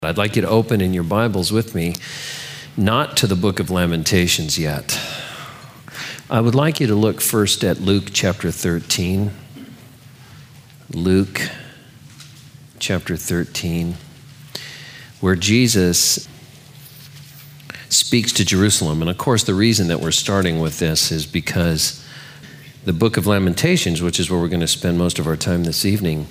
I'd like you to open in your Bibles with me, not to the book of Lamentations yet. I would like you to look first at Luke chapter 13. Luke chapter 13, where Jesus speaks to Jerusalem. And of course, the reason that we're starting with this is because the book of Lamentations, which is where we're going to spend most of our time this evening,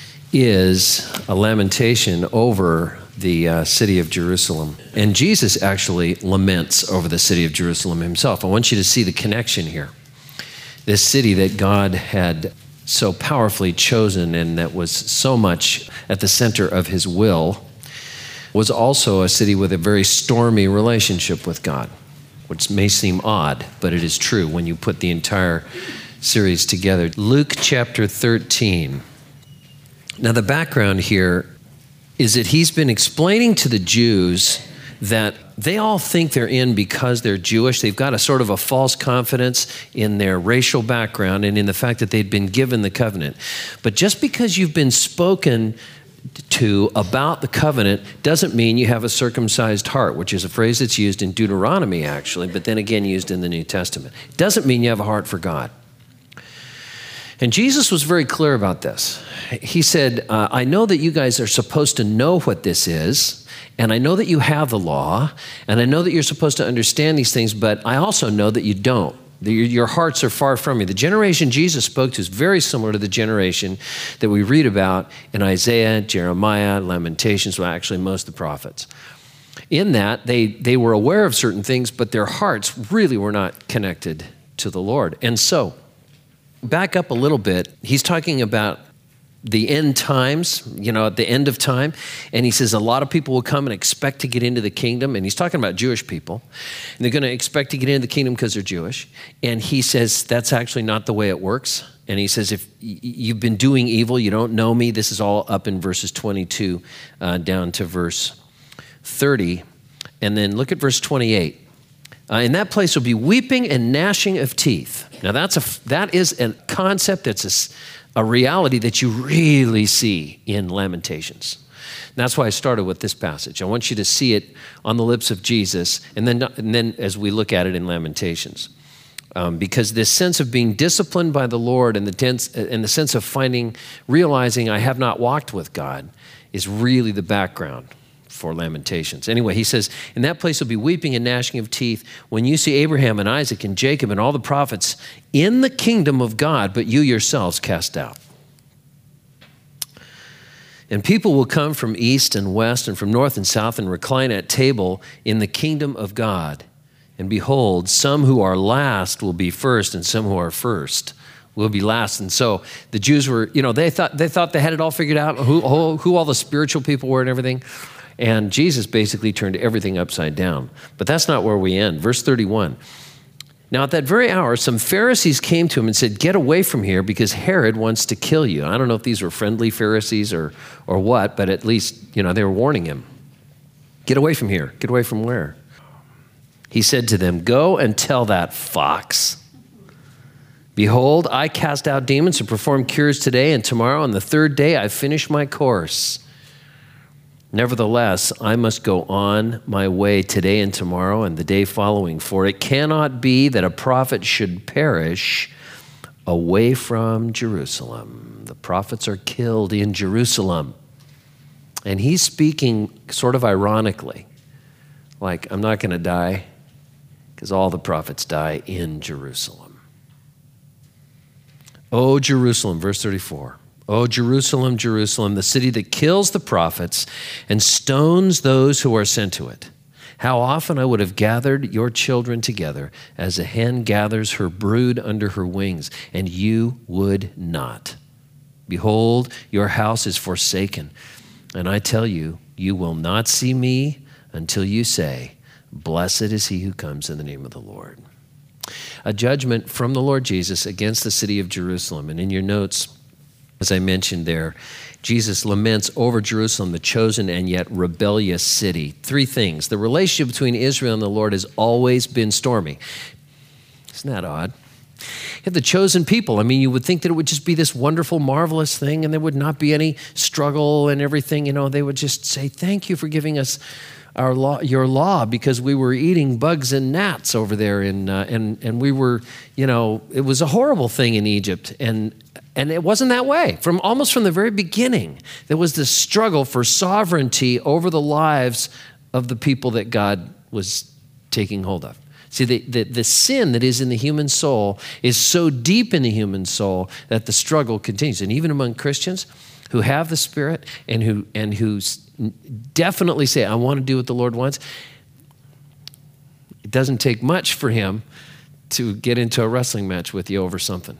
is a lamentation over the city of Jerusalem. And Jesus actually laments over the city of Jerusalem himself. I want you to see the connection here. This city that God had so powerfully chosen and that was so much at the center of his will was also a city with a very stormy relationship with God, which may seem odd, but it is true when you put the entire series together. Luke chapter 13. Now, the background here is that he's been explaining to the Jews that they all think they're in because they're Jewish. They've got a sort of a false confidence in their racial background and in the fact that they'd been given the covenant. But just because you've been spoken to about the covenant doesn't mean you have a circumcised heart, which is a phrase that's used in Deuteronomy, actually, but then again used in the New Testament. It doesn't mean you have a heart for God. And Jesus was very clear about this. He said, I know that you guys are supposed to know what this is, and I know that you have the law, and I know that you're supposed to understand these things, but I also know that you don't. Your hearts are far from me. The generation Jesus spoke to is very similar to the generation that we read about in Isaiah, Jeremiah, Lamentations, well, actually most of the prophets. In that, they were aware of certain things, but their hearts really were not connected to the Lord. And so, back up a little bit, he's talking about the end times, at the end of time. And he says a lot of people will come and expect to get into the kingdom. And he's talking about Jewish people. And they're going to expect to get into the kingdom because they're Jewish. And he says that's actually not the way it works. And he says, if you've been doing evil, you don't know me. This is all up in verses 22 down to verse 30. And then look at verse 28. In that place will be weeping and gnashing of teeth. Now that is a concept that's a reality that you really see in Lamentations. And that's why I started with this passage. I want you to see it on the lips of Jesus, and then as we look at it in Lamentations, because this sense of being disciplined by the Lord and the sense of realizing I have not walked with God is really the background for Lamentations. Anyway, he says, in that place will be weeping and gnashing of teeth when you see Abraham and Isaac and Jacob and all the prophets in the kingdom of God, but you yourselves cast out. And people will come from east and west and from north and south and recline at table in the kingdom of God. And behold, some who are last will be first, and some who are first will be last. And so the Jews were, they thought they had it all figured out, who all the spiritual people were and everything. And Jesus basically turned everything upside down. But that's not where we end. Verse 31. Now at that very hour, some Pharisees came to him and said, get away from here because Herod wants to kill you. I don't know if these were friendly Pharisees or what, but at least, they were warning him. Get away from here. Get away from where? He said to them, go and tell that fox. Behold, I cast out demons and perform cures today and tomorrow, and the third day I finish my course. Nevertheless, I must go on my way today and tomorrow and the day following, for it cannot be that a prophet should perish away from Jerusalem. The prophets are killed in Jerusalem. And he's speaking sort of ironically, like, I'm not going to die because all the prophets die in Jerusalem. Oh, Jerusalem, verse 34. Oh, Jerusalem, Jerusalem, the city that kills the prophets and stones those who are sent to it. How often I would have gathered your children together as a hen gathers her brood under her wings, and you would not. Behold, your house is forsaken, and I tell you, you will not see me until you say, blessed is he who comes in the name of the Lord. A judgment from the Lord Jesus against the city of Jerusalem. And in your notes, as I mentioned there, Jesus laments over Jerusalem, the chosen and yet rebellious city. Three things. The relationship between Israel and the Lord has always been stormy. Isn't that odd? had the chosen people. I mean, you would think that it would just be this wonderful, marvelous thing, and there would not be any struggle and everything. They would just say, thank you for giving us your law, because we were eating bugs and gnats over there, and we were, it was a horrible thing in Egypt, and it wasn't that way. Almost from the very beginning, there was this struggle for sovereignty over the lives of the people that God was taking hold of. See, the sin that is in the human soul is so deep in the human soul that the struggle continues. And even among Christians who have the Spirit and who definitely say, I want to do what the Lord wants, it doesn't take much for him to get into a wrestling match with you over something,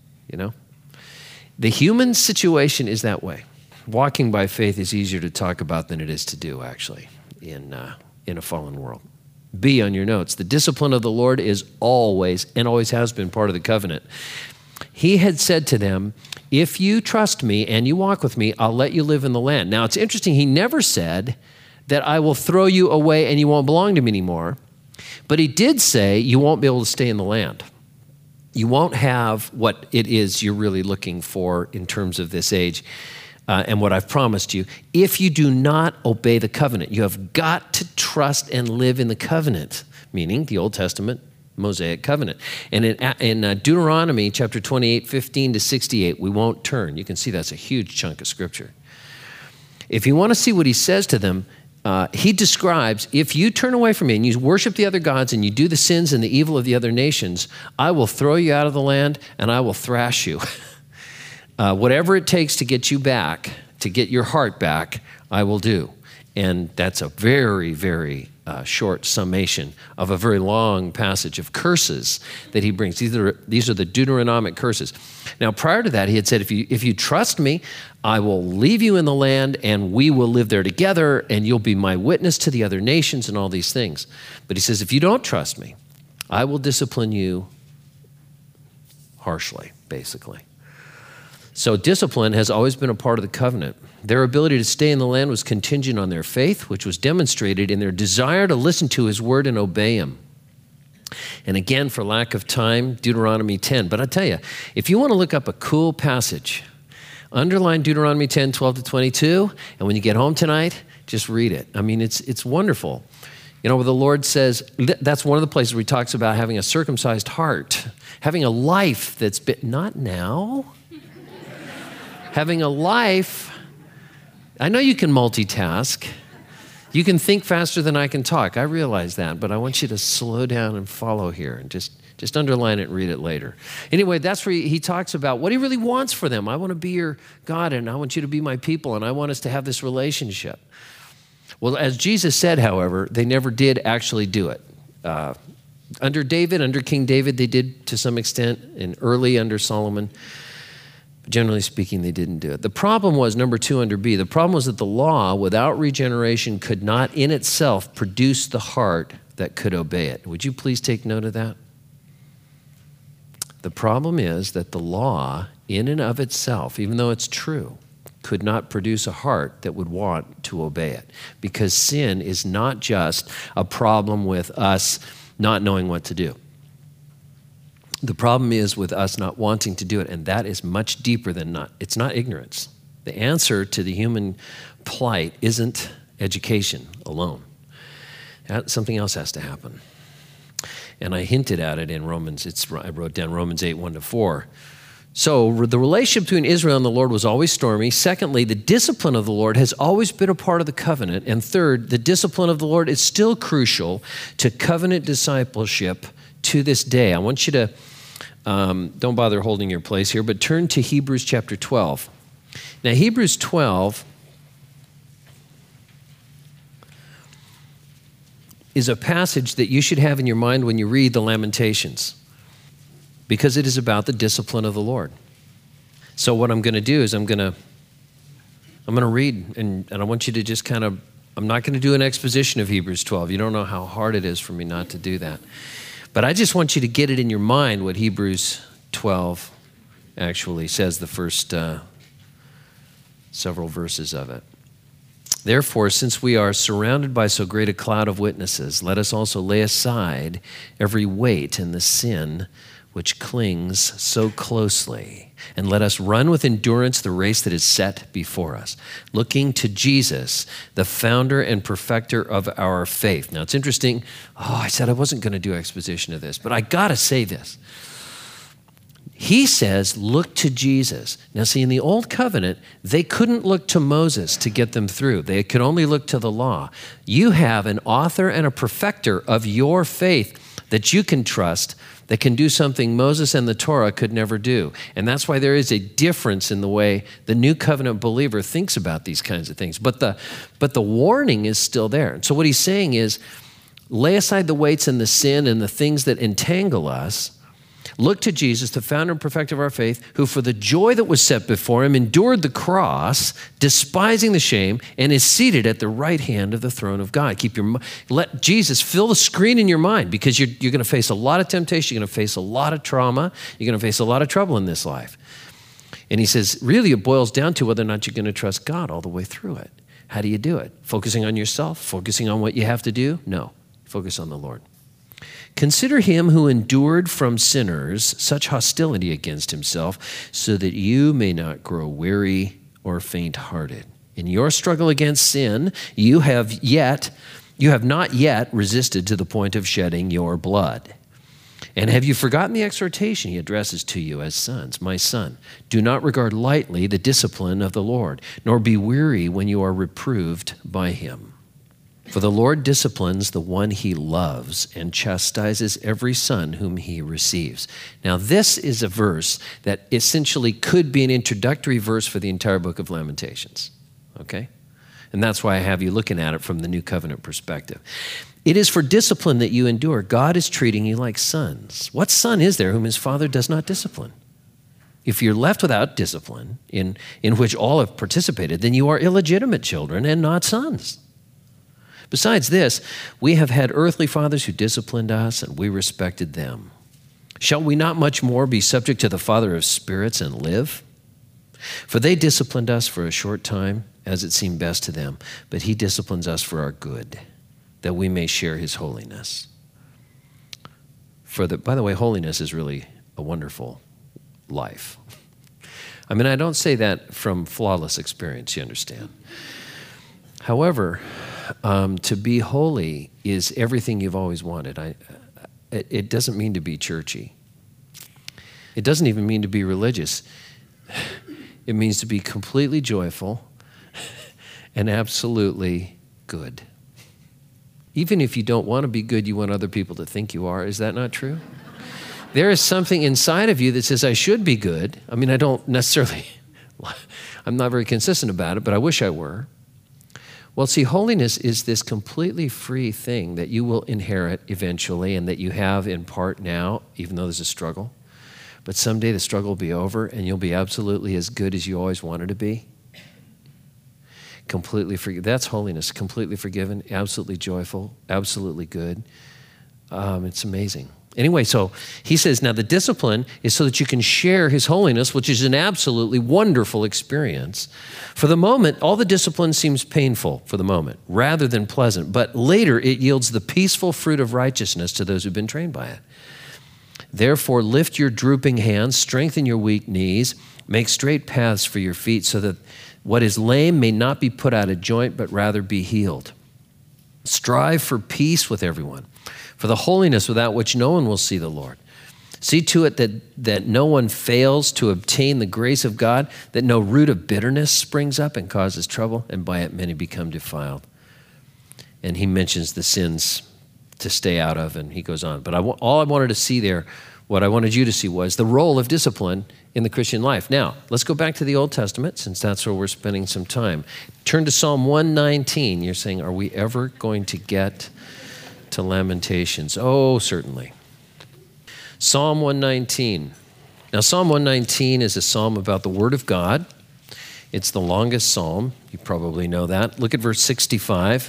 The human situation is that way. Walking by faith is easier to talk about than it is to do, actually, in a fallen world. B on your notes, the discipline of the Lord is always, and always has been, part of the covenant. He had said to them, if you trust me and you walk with me, I'll let you live in the land. Now, it's interesting, he never said that I will throw you away and you won't belong to me anymore. But he did say you won't be able to stay in the land. You won't have what it is you're really looking for in terms of this age. And what I've promised you, if you do not obey the covenant. You have got to trust and live in the covenant, meaning the Old Testament Mosaic covenant. And in Deuteronomy chapter 28, 15 to 68, we won't turn. You can see that's a huge chunk of scripture. If you want to see what he says to them, he describes, if you turn away from me and you worship the other gods and you do the sins and the evil of the other nations, I will throw you out of the land and I will thrash you. Whatever it takes to get you back, to get your heart back, I will do. And that's a very, very short summation of a very long passage of curses that he brings. These are the Deuteronomic curses. Now, prior to that, he had said, if you trust me, I will leave you in the land and we will live there together and you'll be my witness to the other nations and all these things. But he says, if you don't trust me, I will discipline you harshly, basically. So discipline has always been a part of the covenant. Their ability to stay in the land was contingent on their faith, which was demonstrated in their desire to listen to his word and obey him. And again, for lack of time, Deuteronomy 10. But I tell you, if you want to look up a cool passage, underline Deuteronomy 10, 12 to 22, and when you get home tonight, just read it. I mean, it's wonderful. Where the Lord says, that's one of the places where he talks about having a circumcised heart, having a life that's not now, having a life. I know you can multitask. You can think faster than I can talk. I realize that, but I want you to slow down and follow here and just underline it and read it later. Anyway, that's where he talks about what he really wants for them. I want to be your God, and I want you to be my people, and I want us to have this relationship. Well, as Jesus said, however, they never did actually do it. Under King David, they did to some extent, and early under Solomon. Generally speaking, they didn't do it. The problem was, number 2 under B, the problem was that the law, without regeneration, could not in itself produce the heart that could obey it. Would you please take note of that? The problem is that the law, in and of itself, even though it's true, could not produce a heart that would want to obey it. Because sin is not just a problem with us not knowing what to do. The problem is with us not wanting to do it, and that is much deeper than it's not ignorance. The answer to the human plight isn't education alone. Something else has to happen. And I hinted at it in Romans. I wrote down Romans 8, 1 to 4. So the relationship between Israel and the Lord was always stormy. Secondly, the discipline of the Lord has always been a part of the covenant. And third, the discipline of the Lord is still crucial to covenant discipleship to this day. I want you to, don't bother holding your place here, but turn to Hebrews chapter 12. Now, Hebrews 12 is a passage that you should have in your mind when you read the Lamentations, because it is about the discipline of the Lord. So what I'm going to do is I'm going to read, and I want you to just I'm not going to do an exposition of Hebrews 12. You don't know how hard it is for me not to do that. But I just want you to get it in your mind what Hebrews 12 actually says, the first several verses of it. Therefore, since we are surrounded by so great a cloud of witnesses, let us also lay aside every weight and the sin which clings so closely. And let us run with endurance the race that is set before us, looking to Jesus, the founder and perfecter of our faith. Now, it's interesting. I said I wasn't going to do exposition of this, but I got to say this. He says, look to Jesus. Now, see, in the Old Covenant, they couldn't look to Moses to get them through. They could only look to the law. You have an author and a perfecter of your faith that you can trust that can do something Moses and the Torah could never do. And that's why there is a difference in the way the New Covenant believer thinks about these kinds of things. But the warning is still there. And so what he's saying is, lay aside the weights and the sin and the things that entangle us. Look to Jesus, the founder and perfecter of our faith, who for the joy that was set before him endured the cross, despising the shame, and is seated at the right hand of the throne of God. Let Jesus fill the screen in your mind, because you're going to face a lot of temptation. You're going to face a lot of trauma. You're going to face a lot of trouble in this life. And he says, really, it boils down to whether or not you're going to trust God all the way through it. How do you do it? Focusing on yourself? Focusing on what you have to do? No. Focus on the Lord. Consider him who endured from sinners such hostility against himself, so that you may not grow weary or faint-hearted. In your struggle against sin, you have not yet resisted to the point of shedding your blood. And have you forgotten the exhortation he addresses to you as sons? My son, do not regard lightly the discipline of the Lord, nor be weary when you are reproved by him. For the Lord disciplines the one he loves and chastises every son whom he receives. Now, this is a verse that essentially could be an introductory verse for the entire book of Lamentations, okay? And that's why I have you looking at it from the New Covenant perspective. It is for discipline that you endure. God is treating you like sons. What son is there whom his father does not discipline? If you're left without discipline, in which all have participated, then you are illegitimate children and not sons. Besides this, we have had earthly fathers who disciplined us, and we respected them. Shall we not much more be subject to the Father of spirits and live? For they disciplined us for a short time, as it seemed best to them, but he disciplines us for our good, that we may share his holiness. By the way, holiness is really a wonderful life. I mean, I don't say that from flawless experience, you understand. However, to be holy is everything you've always wanted. It doesn't mean to be churchy. It doesn't even mean to be religious. It means to be completely joyful and absolutely good. Even if you don't want to be good, you want other people to think you are. Is that not true? There is something inside of you that says, I should be good. I mean, I don't necessarily, I'm not very consistent about it, but I wish I were. Well, see, holiness is this completely free thing that you will inherit eventually and that you have in part now, even though there's a struggle. But someday the struggle will be over and you'll be absolutely as good as you always wanted to be. Completely free. That's holiness. Completely forgiven, absolutely joyful, absolutely good. It's amazing. Anyway, so he says, now the discipline is so that you can share his holiness, which is an absolutely wonderful experience. For the moment, all the discipline seems painful for the moment, rather than pleasant. But later, it yields the peaceful fruit of righteousness to those who've been trained by it. Therefore, lift your drooping hands, strengthen your weak knees, make straight paths for your feet, so that what is lame may not be put out of joint, but rather be healed. Strive for peace with everyone, for the holiness without which no one will see the Lord. See to it that no one fails to obtain the grace of God, that no root of bitterness springs up and causes trouble, and by it many become defiled. And he mentions the sins to stay out of, and he goes on. But all I wanted to see there, what I wanted you to see, was the role of discipline in the Christian life. Now, let's go back to the Old Testament, since that's where we're spending some time. Turn to Psalm 119. You're saying, are we ever going to get to Lamentations? Oh, certainly. Psalm 119. Now, Psalm 119 is a psalm about the Word of God. It's the longest psalm. You probably know that. Look at verse 65.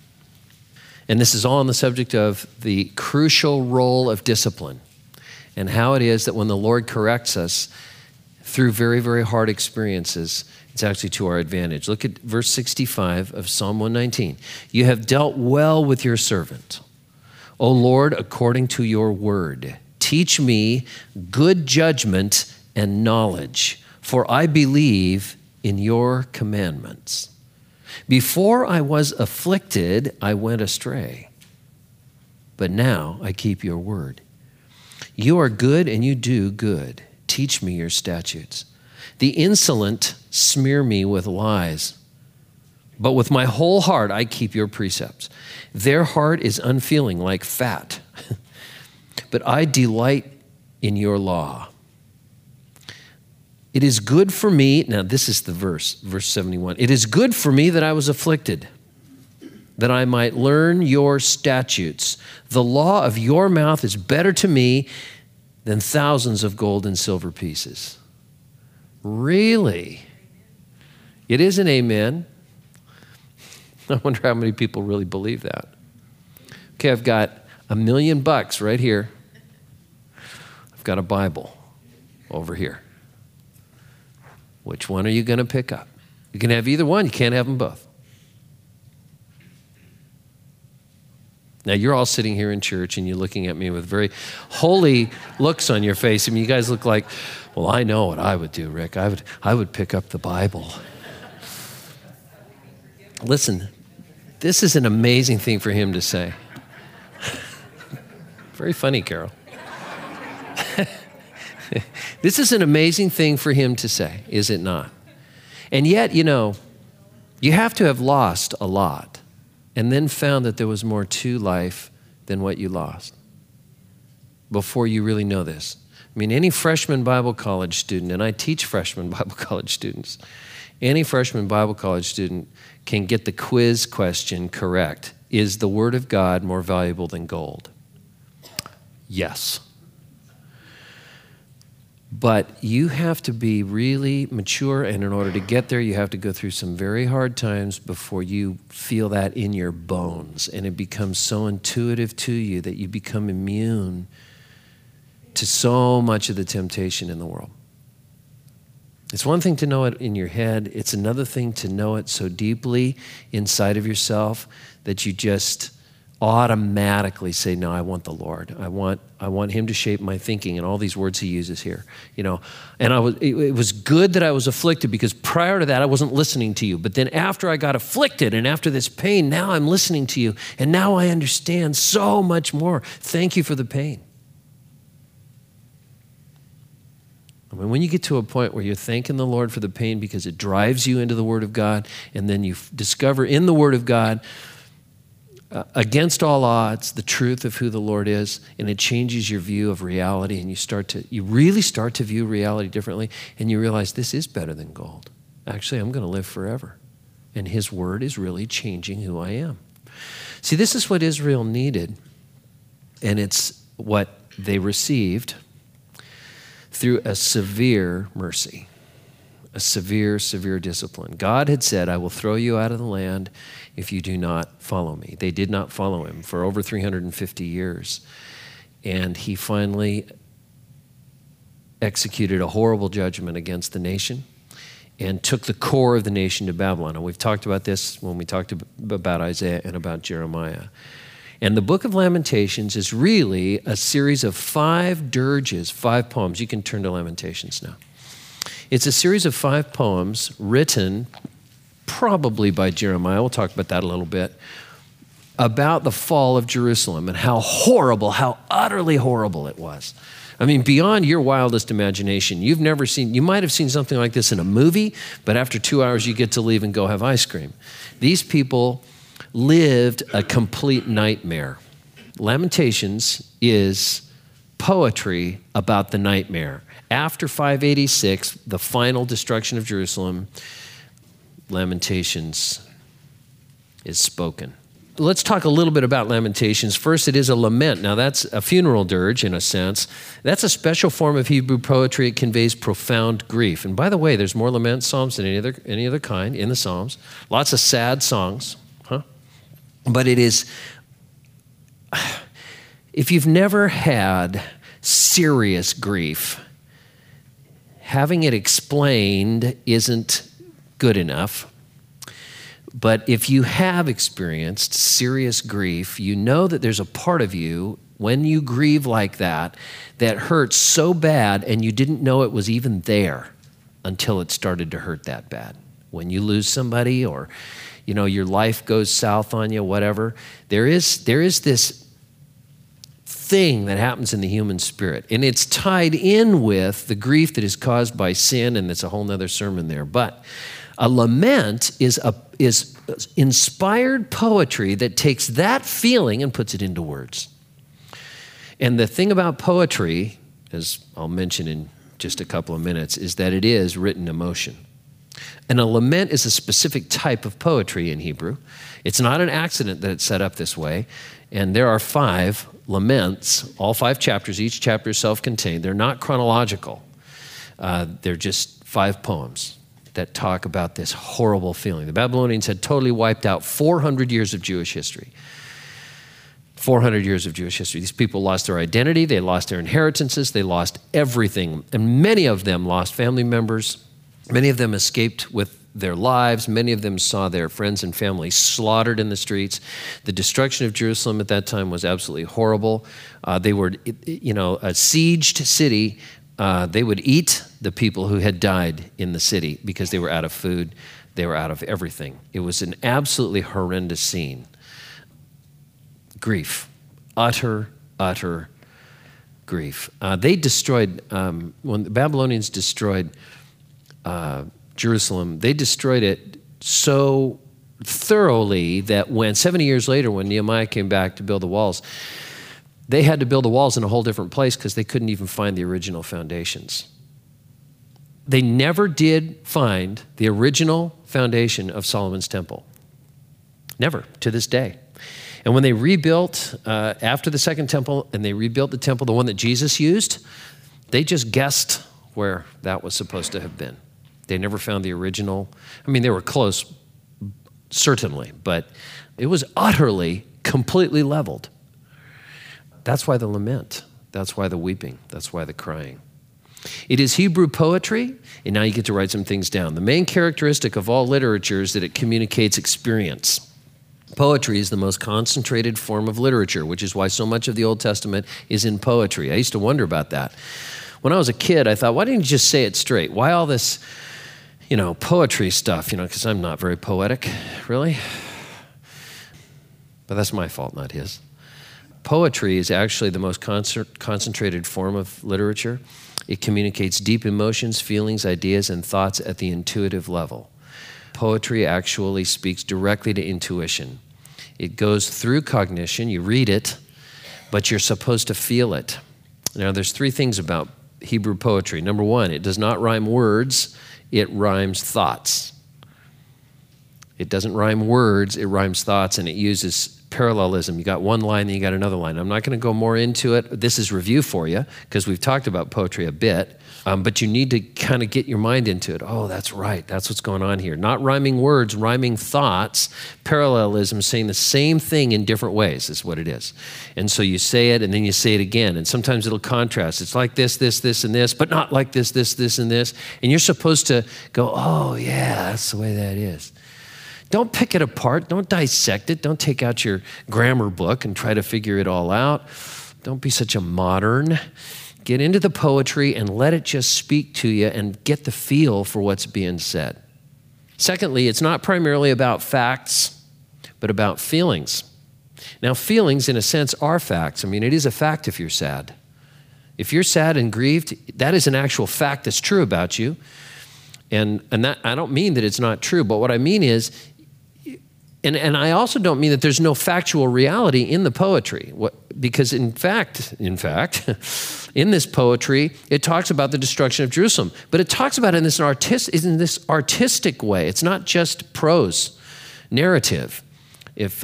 And this is all on the subject of the crucial role of discipline and how it is that when the Lord corrects us through very, very hard experiences, it's actually to our advantage. Look at verse 65 of Psalm 119. You have dealt well with your servant, O Lord, according to your word. Teach me good judgment and knowledge, for I believe in your commandments. Before I was afflicted, I went astray, but now I keep your word. You are good and you do good. Teach me your statutes. The insolent smear me with lies, but with my whole heart I keep your precepts. Their heart is unfeeling like fat, but I delight in your law. It is good for me, now this is the verse 71. It is good for me that I was afflicted, that I might learn your statutes. The law of your mouth is better to me than thousands of gold and silver pieces. Really? It is an amen. I wonder how many people really believe that. Okay, I've got $1 million right here. I've got a Bible over here. Which one are you going to pick up? You can have either one. You can't have them both. Now, you're all sitting here in church and you're looking at me with very holy looks on your face. I mean, you guys look like, well, I know what I would do, Rick. I would pick up the Bible. Listen, this is an amazing thing for him to say. Very funny, Carol. This is an amazing thing for him to say, is it not? And yet, you know, you have to have lost a lot and then found that there was more to life than what you lost before you really know this. I mean, any freshman Bible college student, and I teach freshman Bible college students, any freshman Bible college student can get the quiz question correct. Is the Word of God more valuable than gold? Yes. But you have to be really mature, and in order to get there, you have to go through some very hard times before you feel that in your bones, and it becomes so intuitive to you that you become immune to so much of the temptation in the world. It's one thing to know it in your head. It's another thing to know it so deeply inside of yourself that you just automatically say, no, I want the Lord. I want him to shape my thinking, and all these words he uses here. You know, and it was good that I was afflicted, because prior to that I wasn't listening to you. But then after I got afflicted and after this pain, now I'm listening to you, and now I understand so much more. Thank you for the pain. I mean, when you get to a point where you're thanking the Lord for the pain because it drives you into the Word of God, and then you discover in the Word of God, against all odds, the truth of who the Lord is, and it changes your view of reality, and you really start to view reality differently, and you realize this is better than gold. Actually, I'm going to live forever, and his word is really changing who I am. See, this is what Israel needed, and it's what they received through a severe mercy, a severe, severe discipline. God had said, I will throw you out of the land if you do not follow me. They did not follow him for over 350 years. And he finally executed a horrible judgment against the nation and took the core of the nation to Babylon. And we've talked about this when we talked about Isaiah and about Jeremiah. And the book of Lamentations is really a series of 5 dirges, 5 poems. You can turn to Lamentations now. It's a series of 5 poems written probably by Jeremiah. We'll talk about that a little bit, about the fall of Jerusalem and how horrible, how utterly horrible it was. I mean, beyond your wildest imagination. You might have seen something like this in a movie, but after 2 hours you get to leave and go have ice cream. These people lived a complete nightmare. Lamentations is poetry about the nightmare. After 586, the final destruction of Jerusalem, Lamentations is spoken. Let's talk a little bit about Lamentations. First, it is a lament. Now, that's a funeral dirge in a sense. That's a special form of Hebrew poetry. It conveys profound grief. And by the way, there's more lament psalms than any other kind in the Psalms. Lots of sad songs, But it is, if you've never had serious grief, having it explained isn't good enough. But if you have experienced serious grief, you know that there's a part of you when you grieve like that hurts so bad and you didn't know it was even there until it started to hurt that bad. When you lose somebody or, your life goes south on you, whatever, there is this thing that happens in the human spirit. And it's tied in with the grief that is caused by sin, and it's a whole nother sermon there. But a lament is inspired poetry that takes that feeling and puts it into words. And the thing about poetry, as I'll mention in just a couple of minutes, is that it is written emotion. And a lament is a specific type of poetry in Hebrew. It's not an accident that it's set up this way. And there are 5 laments, all 5 chapters. Each chapter is self-contained. They're not chronological. They're just 5 poems that talk about this horrible feeling. The Babylonians had totally wiped out 400 years of Jewish history. 400 years of Jewish history. These people lost their identity. They lost their inheritances. They lost everything. And many of them lost family members. Many of them escaped with their lives. Many of them saw their friends and family slaughtered in the streets. The destruction of Jerusalem at that time was absolutely horrible. They were, a sieged city. They would eat the people who had died in the city because they were out of food. They were out of everything. It was an absolutely horrendous scene. Grief. Utter grief. They destroyed, when the Babylonians destroyed Jerusalem, they destroyed it so thoroughly that when 70 years later, when Nehemiah came back to build the walls, they had to build the walls in a whole different place because they couldn't even find the original foundations. They never did find the original foundation of Solomon's temple. Never, to this day. And when they rebuilt, after the second temple, and they rebuilt the temple, the one that Jesus used, they just guessed where that was supposed to have been. They never found the original. I mean, they were close, certainly, but it was utterly, completely leveled. That's why the lament. That's why the weeping. That's why the crying. It is Hebrew poetry, and now you get to write some things down. The main characteristic of all literature is that it communicates experience. Poetry is the most concentrated form of literature, which is why so much of the Old Testament is in poetry. I used to wonder about that. When I was a kid, I thought, why didn't you just say it straight? Why all this, poetry stuff, because I'm not very poetic, really. But that's my fault, not his. Poetry is actually the most concentrated form of literature. It communicates deep emotions, feelings, ideas, and thoughts at the intuitive level. Poetry actually speaks directly to intuition. It goes through cognition. You read it, but you're supposed to feel it. Now, there's 3 things about Hebrew poetry. Number 1, it does not rhyme words, it rhymes thoughts. It doesn't rhyme words, it rhymes thoughts, and it uses parallelism. You got one line, then you got another line. I'm not going to go more into it. This is review for you, because we've talked about poetry a bit, but you need to kind of get your mind into it. Oh, that's right. That's what's going on here. Not rhyming words, rhyming thoughts. Parallelism, saying the same thing in different ways is what it is. And so you say it, and then you say it again, and sometimes it'll contrast. It's like this, this, this, and this, but not like this, this, this, and this. And you're supposed to go, oh, yeah, that's the way that is. Don't pick it apart. Don't dissect it. Don't take out your grammar book and try to figure it all out. Don't be such a modern. Get into the poetry and let it just speak to you and get the feel for what's being said. Secondly, it's not primarily about facts, but about feelings. Now, feelings, in a sense, are facts. I mean, it is a fact if you're sad. If you're sad and grieved, that is an actual fact that's true about you. And that, I don't mean that it's not true, but what I mean is, and I also don't mean that there's no factual reality in the poetry, because in fact, in this poetry, it talks about the destruction of Jerusalem, but it talks about it in this artistic way. It's not just prose narrative. If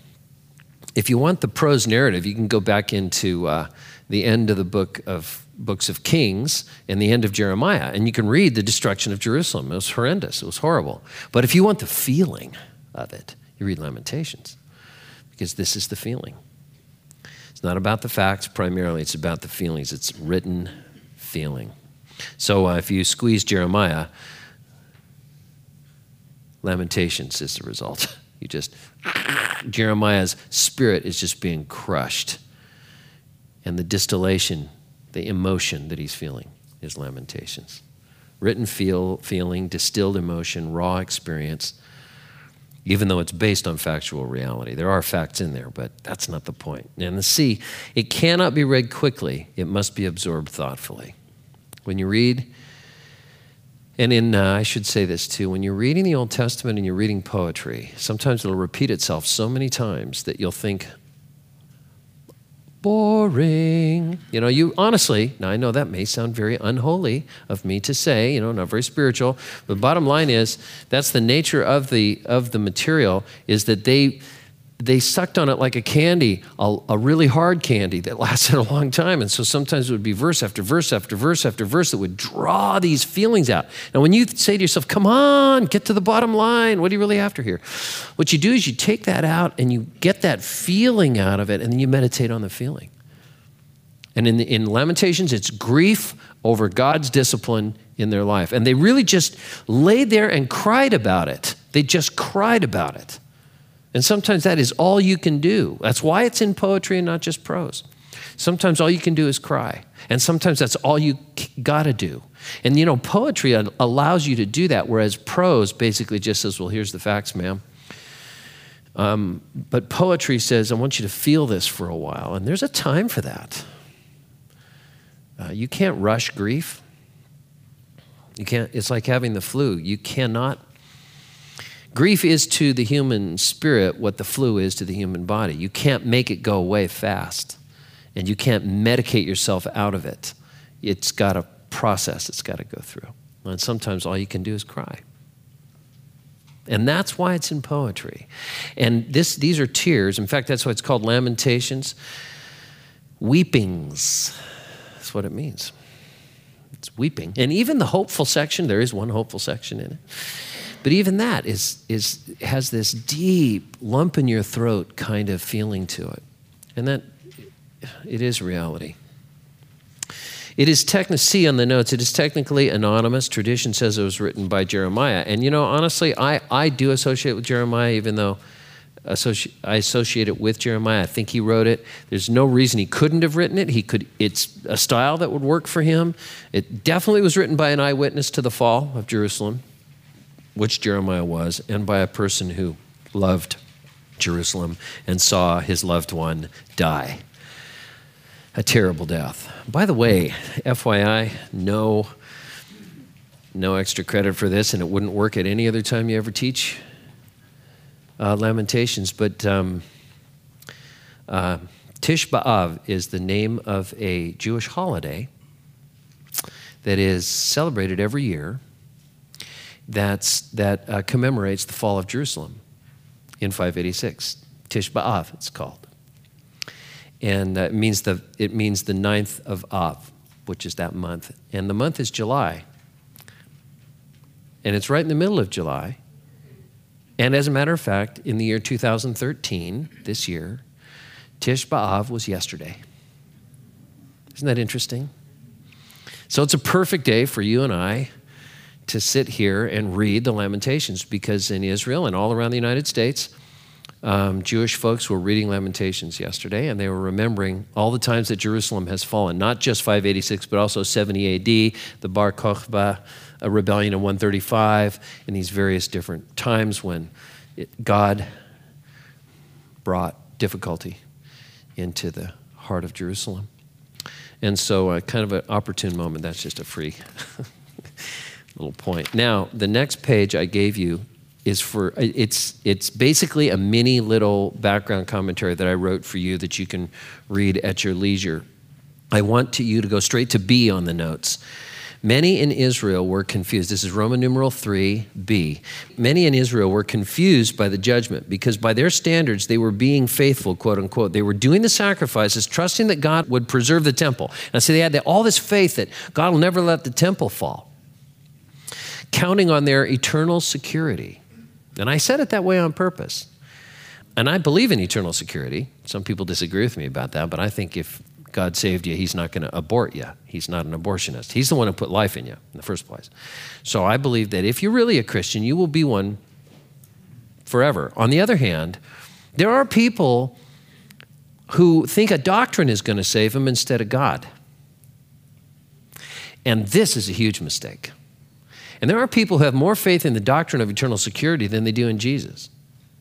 you want the prose narrative, you can go back into the end of the books of Kings and the end of Jeremiah, and you can read the destruction of Jerusalem. It was horrendous. It was horrible. But if you want the feeling of it, you read Lamentations, because this is the feeling. It's not about the facts primarily. It's about the feelings. It's written feeling. So if you squeeze Jeremiah, Lamentations is the result. Jeremiah's spirit is just being crushed. And the distillation, the emotion that he's feeling is Lamentations. Written feeling, distilled emotion, raw experience, even though it's based on factual reality. There are facts in there, but that's not the point. And see, it cannot be read quickly. It must be absorbed thoughtfully. When you read, and I should say this too, when you're reading the Old Testament and you're reading poetry, sometimes it'll repeat itself so many times that you'll think, boring. You honestly, now I know that may sound very unholy of me to say, not very spiritual, but bottom line is, that's the nature of the material, is that they sucked on it like a candy, a really hard candy that lasted a long time. And so sometimes it would be verse after verse after verse after verse that would draw these feelings out. Now, when you say to yourself, come on, get to the bottom line, what are you really after here? What you do is you take that out and you get that feeling out of it, and then you meditate on the feeling. And in Lamentations, it's grief over God's discipline in their life. And they really just laid there and cried about it. They just cried about it. And sometimes that is all you can do. That's why it's in poetry and not just prose. Sometimes all you can do is cry. And sometimes that's all you got to do. And poetry allows you to do that, whereas prose basically just says, well, here's the facts, ma'am. But poetry says, I want you to feel this for a while. And there's a time for that. You can't rush grief. It's like having the flu. You cannot. Grief is to the human spirit what the flu is to the human body. You can't make it go away fast, and you can't medicate yourself out of it. It's got a process it's got to go through. And sometimes all you can do is cry. And that's why it's in poetry. And these are tears. In fact, that's why it's called Lamentations. Weepings. That's what it means. It's weeping. And even the hopeful section, there is one hopeful section in it. But even that has this deep lump in your throat kind of feeling to it. And that, it is reality. It is see on the notes, it is technically anonymous. Tradition says it was written by Jeremiah. And honestly, I do associate with Jeremiah, even though I associate it with Jeremiah. I think he wrote it. There's no reason he couldn't have written it. It's a style that would work for him. It definitely was written by an eyewitness to the fall of Jerusalem, which Jeremiah was, and by a person who loved Jerusalem and saw his loved one die. A terrible death. By the way, FYI, no extra credit for this, and it wouldn't work at any other time you ever teach Lamentations, but Tish B'Av is the name of a Jewish holiday that is celebrated every year that commemorates the fall of Jerusalem in 586. Tish B'Av, it's called. And it means the 9th of Av, which is that month. And the month is July. And it's right in the middle of July. And as a matter of fact, in the year 2013, this year, Tish B'Av was yesterday. Isn't that interesting? So it's a perfect day for you and I to sit here and read the Lamentations, because in Israel and all around the United States, Jewish folks were reading Lamentations yesterday, and they were remembering all the times that Jerusalem has fallen, not just 586, but also 70 AD, the Bar Kokhba rebellion in 135, and these various different times when God brought difficulty into the heart of Jerusalem. And so kind of an opportune moment. That's just a free little point. Now, the next page I gave you is it's basically a mini little background commentary that I wrote for you that you can read at your leisure. I want you to go straight to B on the notes. Many in Israel were confused. This is Roman numeral 3b. Many in Israel were confused by the judgment because by their standards, they were being faithful, quote unquote. They were doing the sacrifices, trusting that God would preserve the temple. And so they had all this faith that God will never let the temple fall, counting on their eternal security. And I said it that way on purpose. And I believe in eternal security. Some people disagree with me about that, but I think if God saved you, he's not going to abort you. He's not an abortionist. He's the one who put life in you in the first place. So I believe that if you're really a Christian, you will be one forever. On the other hand, there are people who think a doctrine is going to save them instead of God. And this is a huge mistake. And there are people who have more faith in the doctrine of eternal security than they do in Jesus.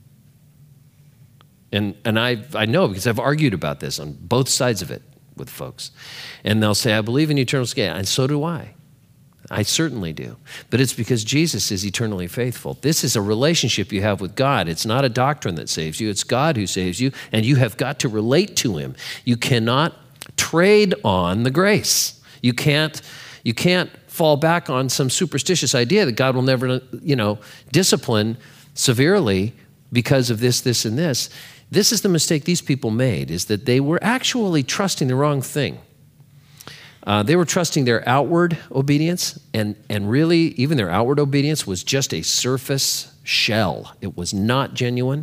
And I know because I've argued about this on both sides of it with folks. And they'll say, I believe in eternal security. And so do I. I certainly do. But it's because Jesus is eternally faithful. This is a relationship you have with God. It's not a doctrine that saves you. It's God who saves you, and you have got to relate to him. You cannot trade on the grace. You can't fall back on some superstitious idea that God will never, discipline severely because of this, and this. This is the mistake these people made, is that they were actually trusting the wrong thing. They were trusting their outward obedience, and really, even their outward obedience was just a surface shell. It was not genuine.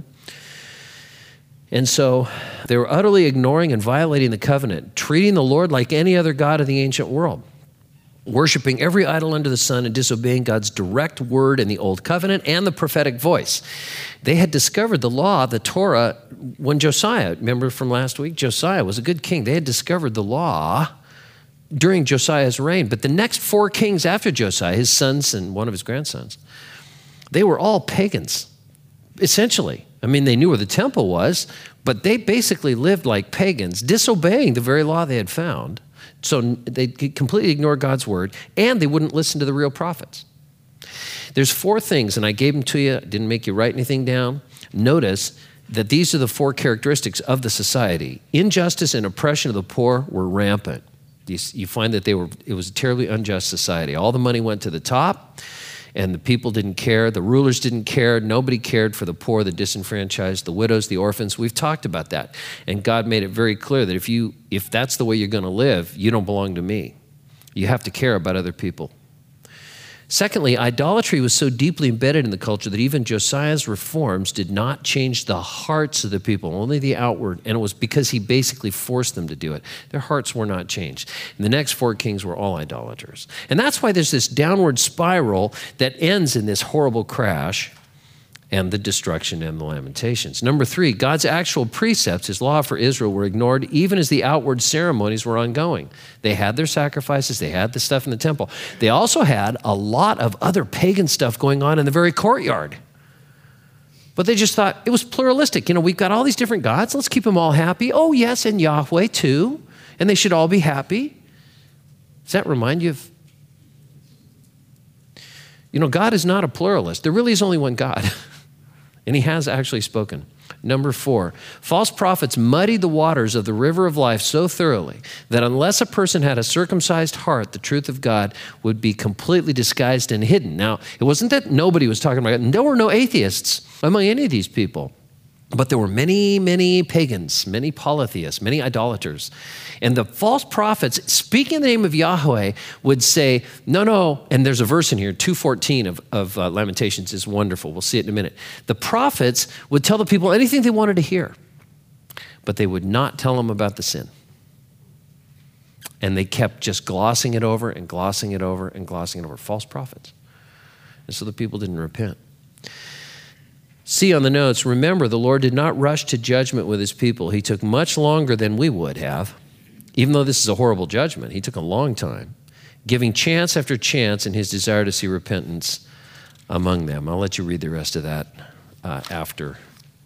And so they were utterly ignoring and violating the covenant, treating the Lord like any other god of the ancient world, worshiping every idol under the sun and disobeying God's direct word in the Old Covenant and the prophetic voice. They had discovered the law, the Torah, when Josiah, remember from last week, Josiah was a good king. They had discovered the law during Josiah's reign. But the next 4 kings after Josiah, his sons and one of his grandsons, they were all pagans, essentially. I mean, they knew where the temple was, but they basically lived like pagans, disobeying the very law they had found. So they completely ignored God's word, and they wouldn't listen to the real prophets. There's 4 things, and I gave them to you. I didn't make you write anything down. Notice that these are the 4 characteristics of the society. Injustice and oppression of the poor were rampant. You find that it was a terribly unjust society. All the money went to the top, and the people didn't care. The rulers didn't care. Nobody cared for the poor, the disenfranchised, the widows, the orphans. We've talked about that. And God made it very clear that if that's the way you're going to live, you don't belong to me. You have to care about other people. Secondly, idolatry was so deeply embedded in the culture that even Josiah's reforms did not change the hearts of the people, only the outward, and it was because he basically forced them to do it. Their hearts were not changed. And the next 4 kings were all idolaters. And that's why there's this downward spiral that ends in this horrible crash and the destruction and the lamentations. Number 3, God's actual precepts, his law for Israel, were ignored even as the outward ceremonies were ongoing. They had their sacrifices, they had the stuff in the temple. They also had a lot of other pagan stuff going on in the very courtyard. But they just thought it was pluralistic. We've got all these different gods, let's keep them all happy. Oh yes, and Yahweh too, and they should all be happy. Does that remind you of... God is not a pluralist. There really is only one God. And he has actually spoken. Number 4, false prophets muddied the waters of the river of life so thoroughly that unless a person had a circumcised heart, the truth of God would be completely disguised and hidden. Now, it wasn't that nobody was talking about it. There were no atheists among any of these people. But there were many, many pagans, many polytheists, many idolaters. And the false prophets, speaking in the name of Yahweh, would say, no, and there's a verse in here, 2:14 of Lamentations is wonderful. We'll see it in a minute. The prophets would tell the people anything they wanted to hear, but they would not tell them about the sin. And they kept just glossing it over and glossing it over and glossing it over, false prophets. And so the people didn't repent. See on the notes, remember, the Lord did not rush to judgment with his people. He took much longer than we would have. Even though this is a horrible judgment, he took a long time, giving chance after chance in his desire to see repentance among them. I'll let you read the rest of that after.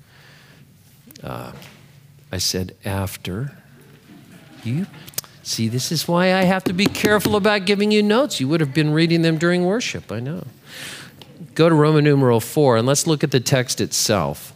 I said after. You see, this is why I have to be careful about giving you notes. You would have been reading them during worship, I know. Go to Roman numeral 4, and let's look at the text itself.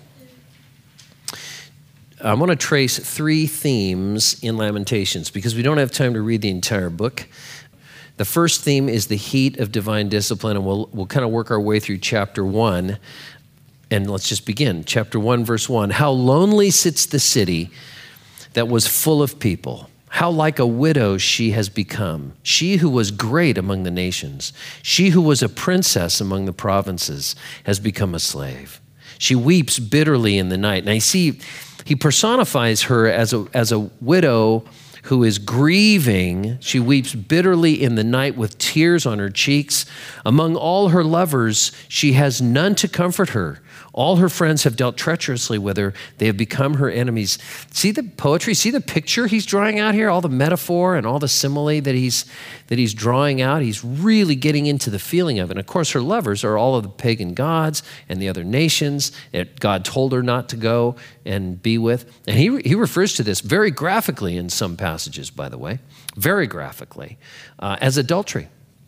I want to trace 3 themes in Lamentations because we don't have time to read the entire book. The first theme is the heat of divine discipline, and we'll kind of work our way through chapter 1. And let's just begin. Chapter 1, verse 1. How lonely sits the city that was full of people. How like a widow she has become, she who was great among the nations, she who was a princess among the provinces has become a slave. She weeps bitterly in the night. And I see he personifies her as a widow who is grieving. She weeps bitterly in the night with tears on her cheeks. Among all her lovers, she has none to comfort her. All her friends have dealt treacherously with her. They have become her enemies. See the poetry? See the picture he's drawing out here? All the metaphor and all the simile that he's drawing out. He's really getting into the feeling of it. And of course, her lovers are all of the pagan gods and the other nations that God told her not to go and be with. And he refers to this very graphically in some passages, by the way, very graphically, as adultery,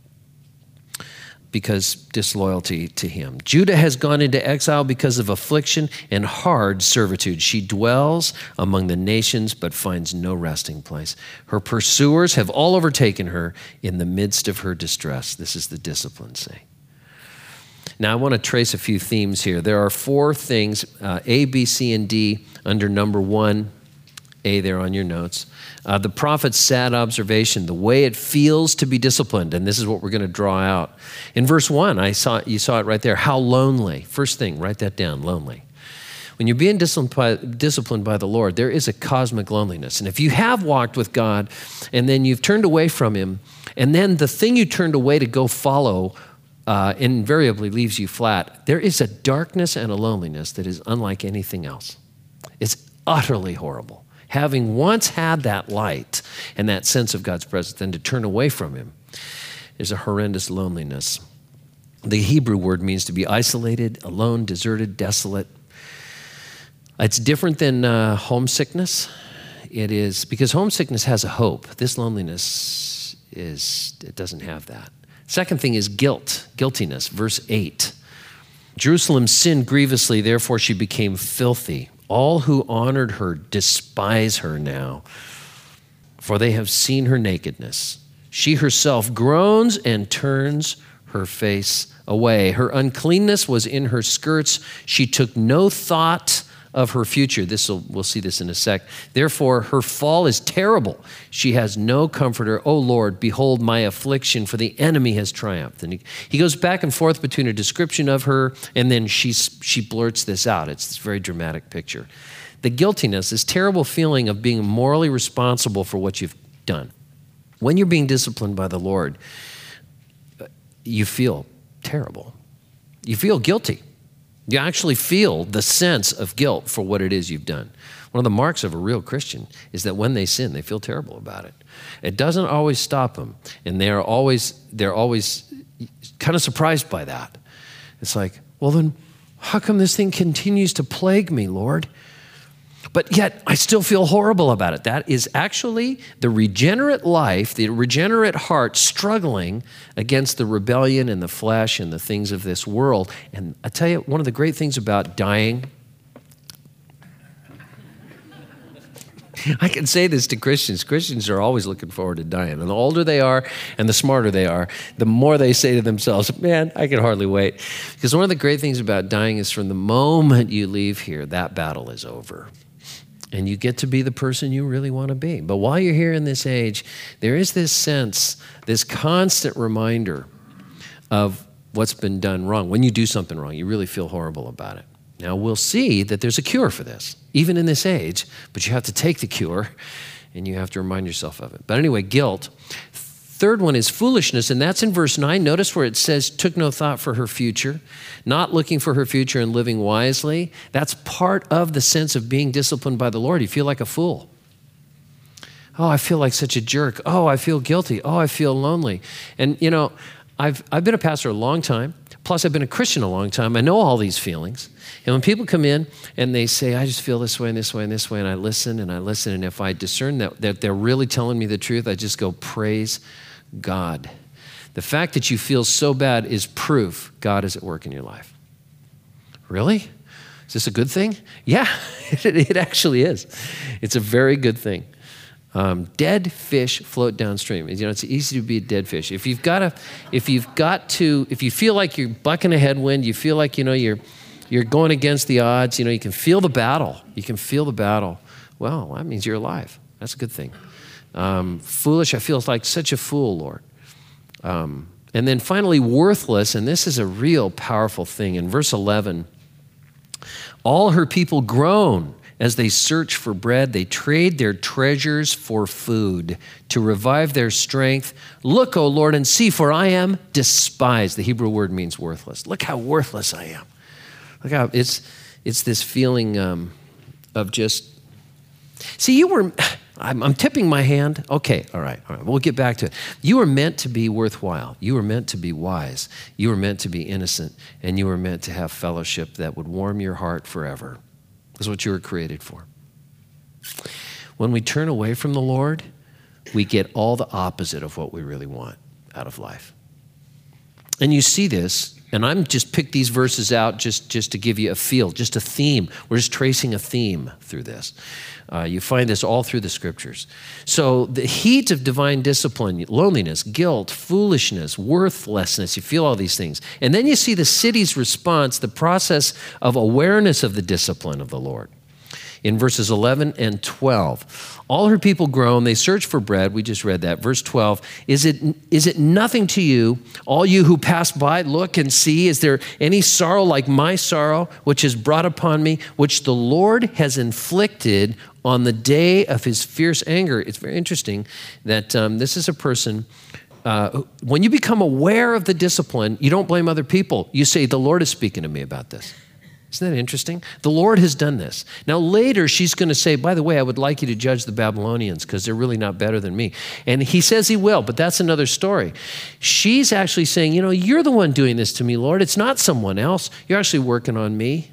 because disloyalty to him. Judah has gone into exile because of affliction and hard servitude. She dwells among the nations but finds no resting place. Her pursuers have all overtaken her in the midst of her distress. This is the discipline saying. Now, I want to trace a few themes here. There are 4 things, A, B, C, and D, under number 1, A there on your notes. The prophet's sad observation, the way it feels to be disciplined, and this is what we're going to draw out. In verse 1, you saw it right there, how lonely. First thing, write that down, lonely. When you're being disciplined by the Lord, there is a cosmic loneliness. And if you have walked with God and then you've turned away from him, and then the thing you turned away to go follow invariably leaves you flat, there is a darkness and a loneliness that is unlike anything else. It's utterly horrible. Having once had that light and that sense of God's presence, then to turn away from him is a horrendous loneliness. The Hebrew word means to be isolated, alone, deserted, desolate. It's different than homesickness. It is, because homesickness has a hope. This loneliness it doesn't have that. Second thing is guiltiness, verse 8. Jerusalem sinned grievously, therefore she became filthy. All who honored her despise her now, for they have seen her nakedness. She herself groans and turns her face away. Her uncleanness was in her skirts. She took no thought of her future. We'll see this in a sec. Therefore, her fall is terrible. She has no comforter. O Lord, behold my affliction, for the enemy has triumphed. And he goes back and forth between a description of her, and then she blurts this out. It's this very dramatic picture. The guiltiness, this terrible feeling of being morally responsible for what you've done. When you're being disciplined by the Lord, you feel terrible. You feel guilty. You actually feel the sense of guilt for what it is you've done. One of the marks of a real Christian is that when they sin, they feel terrible about it. It doesn't always stop them, and they're always kind of surprised by that. It's like, well then, how come this thing continues to plague me, Lord? But yet I still feel horrible about it. That is actually the regenerate life, the regenerate heart struggling against the rebellion and the flesh and the things of this world. And I tell you, one of the great things about dying, I can say this to Christians. Christians are always looking forward to dying. And the older they are and the smarter they are, the more they say to themselves, man, I can hardly wait. Because one of the great things about dying is from the moment you leave here, that battle is over. And you get to be the person you really want to be. But while you're here in this age, there is this sense, this constant reminder of what's been done wrong. When you do something wrong, you really feel horrible about it. Now, we'll see that there's a cure for this, even in this age, but you have to take the cure, and you have to remind yourself of it. But anyway, guilt. Third one is foolishness, and that's in verse 9. Notice where it says, took no thought for her future, not looking for her future and living wisely. That's part of the sense of being disciplined by the Lord. You feel like a fool. Oh, I feel like such a jerk. Oh, I feel guilty. Oh, I feel lonely. And, you know, I've been a pastor a long time, plus I've been a Christian a long time. I know all these feelings. And when people come in and they say, I just feel this way and this way and this way, and I listen, and if I discern that they're really telling me the truth, I just go, praise God. The fact that you feel so bad is proof God is at work in your life. Really? Is this a good thing? Yeah, it actually is. It's a very good thing. Dead fish float downstream. You know, it's easy to be a dead fish. If you feel like you're bucking a headwind, you feel like, you know, you're going against the odds, you know, you can feel the battle. You can feel the battle. Well, that means you're alive. That's a good thing. Foolish, I feel like such a fool, Lord. And then finally, worthless, and this is a real powerful thing. In verse 11, all her people groan as they search for bread. They trade their treasures for food to revive their strength. Look, O Lord, and see, for I am despised. The Hebrew word means worthless. Look how worthless I am. It's this feeling of just, see, I'm tipping my hand. Okay, all right. We'll get back to it. You were meant to be worthwhile. You were meant to be wise. You were meant to be innocent, and you were meant to have fellowship that would warm your heart forever. That's what you were created for. When we turn away from the Lord, we get all the opposite of what we really want out of life. And you see this, and I'm just picked these verses out just to give you a feel, just a theme. We're just tracing a theme through this. You find this all through the scriptures. So the heat of divine discipline, loneliness, guilt, foolishness, worthlessness, you feel all these things. And then you see the city's response, the process of awareness of the discipline of the Lord. In verses 11 and 12, all her people groan, they search for bread. We just read that. Verse 12, is it nothing to you, all you who pass by, look and see? Is there any sorrow like my sorrow, which is brought upon me, which the Lord has inflicted on the day of his fierce anger? It's very interesting that this is a person, when you become aware of the discipline, you don't blame other people. You say, the Lord is speaking to me about this. Isn't that interesting? The Lord has done this. Now later she's going to say, by the way, I would like you to judge the Babylonians because they're really not better than me. And he says he will, but that's another story. She's actually saying, you're the one doing this to me, Lord. It's not someone else. You're actually working on me.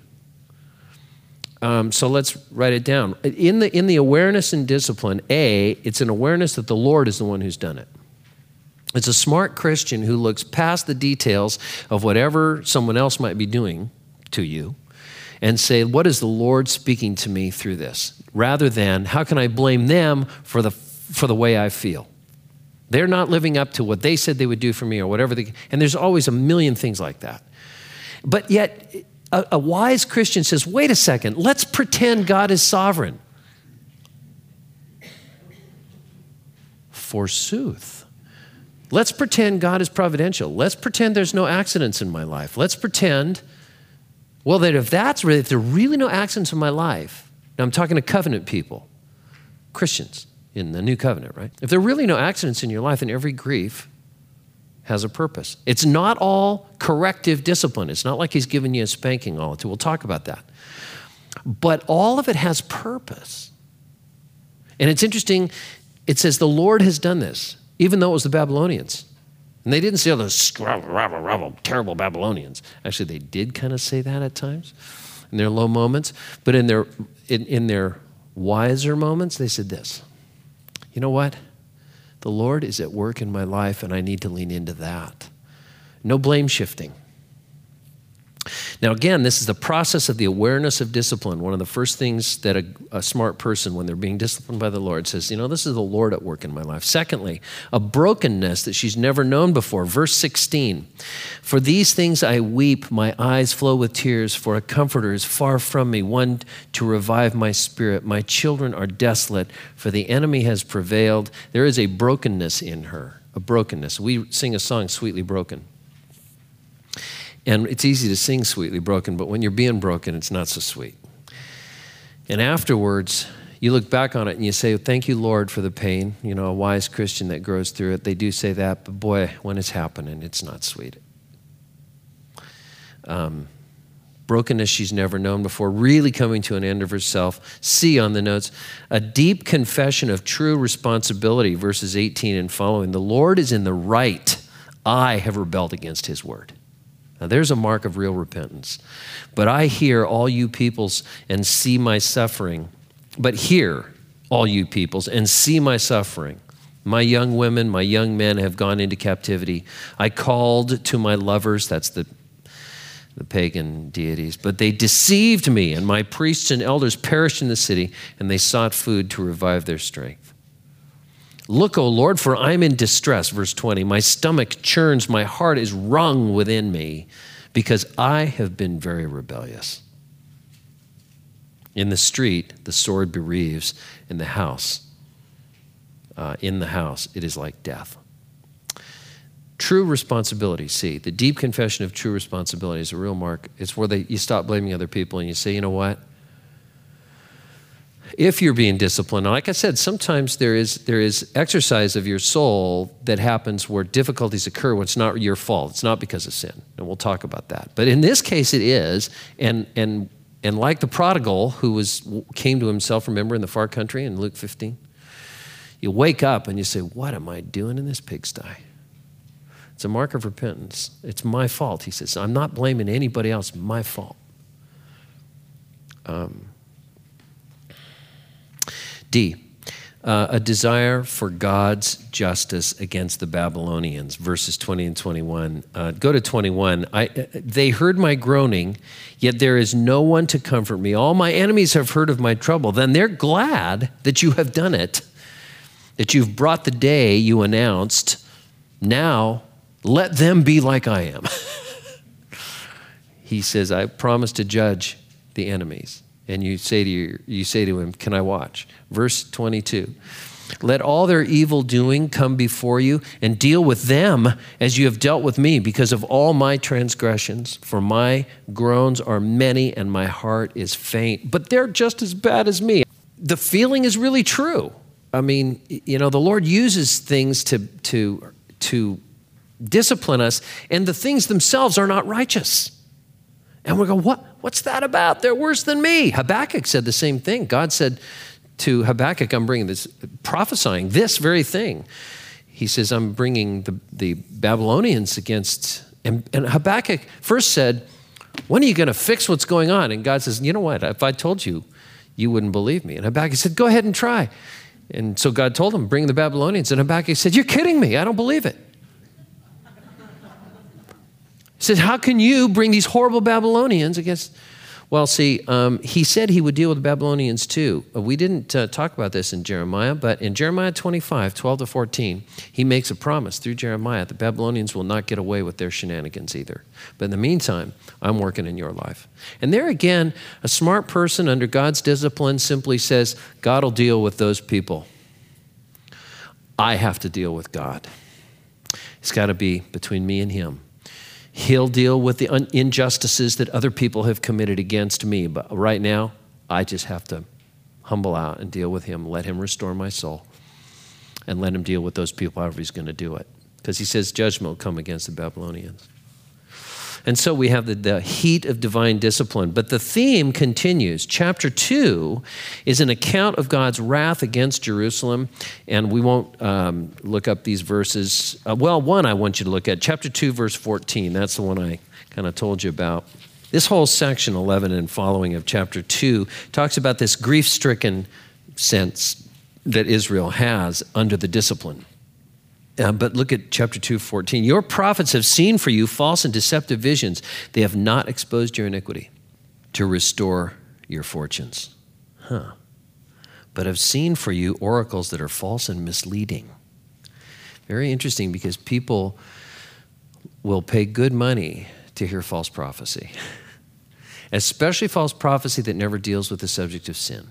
So let's write it down. In the awareness and discipline, it's an awareness that the Lord is the one who's done it. It's a smart Christian who looks past the details of whatever someone else might be doing to you and say, what is the Lord speaking to me through this? Rather than, how can I blame them for the way I feel? They're not living up to what they said they would do for me or whatever. And there's always a million things like that. But yet, a wise Christian says, wait a second, let's pretend God is sovereign. Forsooth. Let's pretend God is providential. Let's pretend there's no accidents in my life. Let's pretend, well, that if there are really no accidents in my life, now I'm talking to covenant people, Christians in the new covenant, right? If there are really no accidents in your life, then every grief has a purpose. It's not all corrective discipline. It's not like he's giving you a spanking all the time. We'll talk about that. But all of it has purpose. And it's interesting, it says the Lord has done this, even though it was the Babylonians. And they didn't say, those terrible Babylonians. Actually, they did kind of say that at times in their low moments. But in their wiser moments, they said this, you know what? The Lord is at work in my life, and I need to lean into that. No blame shifting. Now, again, this is the process of the awareness of discipline. One of the first things that a smart person, when they're being disciplined by the Lord, says, this is the Lord at work in my life. Secondly, a brokenness that she's never known before. Verse 16, for these things I weep, my eyes flow with tears, for a comforter is far from me, one to revive my spirit. My children are desolate, for the enemy has prevailed. There is a brokenness in her, a brokenness. We sing a song, Sweetly Broken. And it's easy to sing Sweetly Broken, but when you're being broken, it's not so sweet. And afterwards, you look back on it and you say, thank you, Lord, for the pain. A wise Christian that grows through it, they do say that, but boy, when it's happening, it's not sweet. Brokenness she's never known before, really coming to an end of herself. See on the notes, a deep confession of true responsibility, verses 18 and following. The Lord is in the right. I have rebelled against his word. Now, there's a mark of real repentance. But I hear all you peoples and see my suffering. But hear all you peoples and see my suffering. My young women, my young men have gone into captivity. I called to my lovers, that's the pagan deities, but they deceived me, and my priests and elders perished in the city, and they sought food to revive their strength. Look, O Lord, for I'm in distress. Verse 20, my stomach churns, my heart is wrung within me, because I have been very rebellious. In the street, the sword bereaves. In the house, it is like death. True responsibility, see, the deep confession of true responsibility is a real mark. It's where you stop blaming other people and you say, you know what? if you're being disciplined, like I said, sometimes there is exercise of your soul that happens where difficulties occur when it's not your fault. It's not because of sin, and we'll talk about that. But in this case, it is, and like the prodigal who came to himself, remember, in the far country in Luke 15, you wake up and you say, what am I doing in this pigsty? It's a mark of repentance. It's my fault, he says. I'm not blaming anybody else, my fault. D, a desire for God's justice against the Babylonians, verses 20 and 21. Go to 21. They heard my groaning, yet there is no one to comfort me. All my enemies have heard of my trouble. Then they're glad that you have done it, that you've brought the day you announced. Now let them be like I am. He says, I promise to judge the enemies. And you say to him, can I watch? Verse 22, let all their evil doing come before you and deal with them as you have dealt with me because of all my transgressions. For my groans are many and my heart is faint, but they're just as bad as me. The feeling is really true. I mean, the Lord uses things to discipline us, and the things themselves are not righteous. And we go, what's that about? They're worse than me. Habakkuk said the same thing. God said to Habakkuk, I'm bringing this, prophesying this very thing. He says, I'm bringing the Babylonians against, and Habakkuk first said, when are you going to fix what's going on? And God says, you know what? If I told you, you wouldn't believe me. And Habakkuk said, go ahead and try. And so God told him, bring the Babylonians. And Habakkuk said, you're kidding me. I don't believe it. He said, how can you bring these horrible Babylonians against... Well, see, he said he would deal with the Babylonians too. We didn't talk about this in Jeremiah, but in Jeremiah 25, 12 to 14, he makes a promise through Jeremiah. The Babylonians will not get away with their shenanigans either. But in the meantime, I'm working in your life. And there again, a smart person under God's discipline simply says, God will deal with those people. I have to deal with God. It's got to be between me and him. He'll deal with the injustices that other people have committed against me. But right now, I just have to humble out and deal with him, let him restore my soul, and let him deal with those people however he's going to do it. Because he says judgment will come against the Babylonians. And so we have the heat of divine discipline. But the theme continues. Chapter 2 is an account of God's wrath against Jerusalem. And we won't look up these verses. One I want you to look at. Chapter 2, verse 14. That's the one I kind of told you about. This whole section, 11 and following of chapter 2, talks about this grief-stricken sense that Israel has under the discipline. But look at chapter 2, 14. Your prophets have seen for you false and deceptive visions. They have not exposed your iniquity to restore your fortunes. But have seen for you oracles that are false and misleading. Very interesting, because people will pay good money to hear false prophecy, especially false prophecy that never deals with the subject of sin.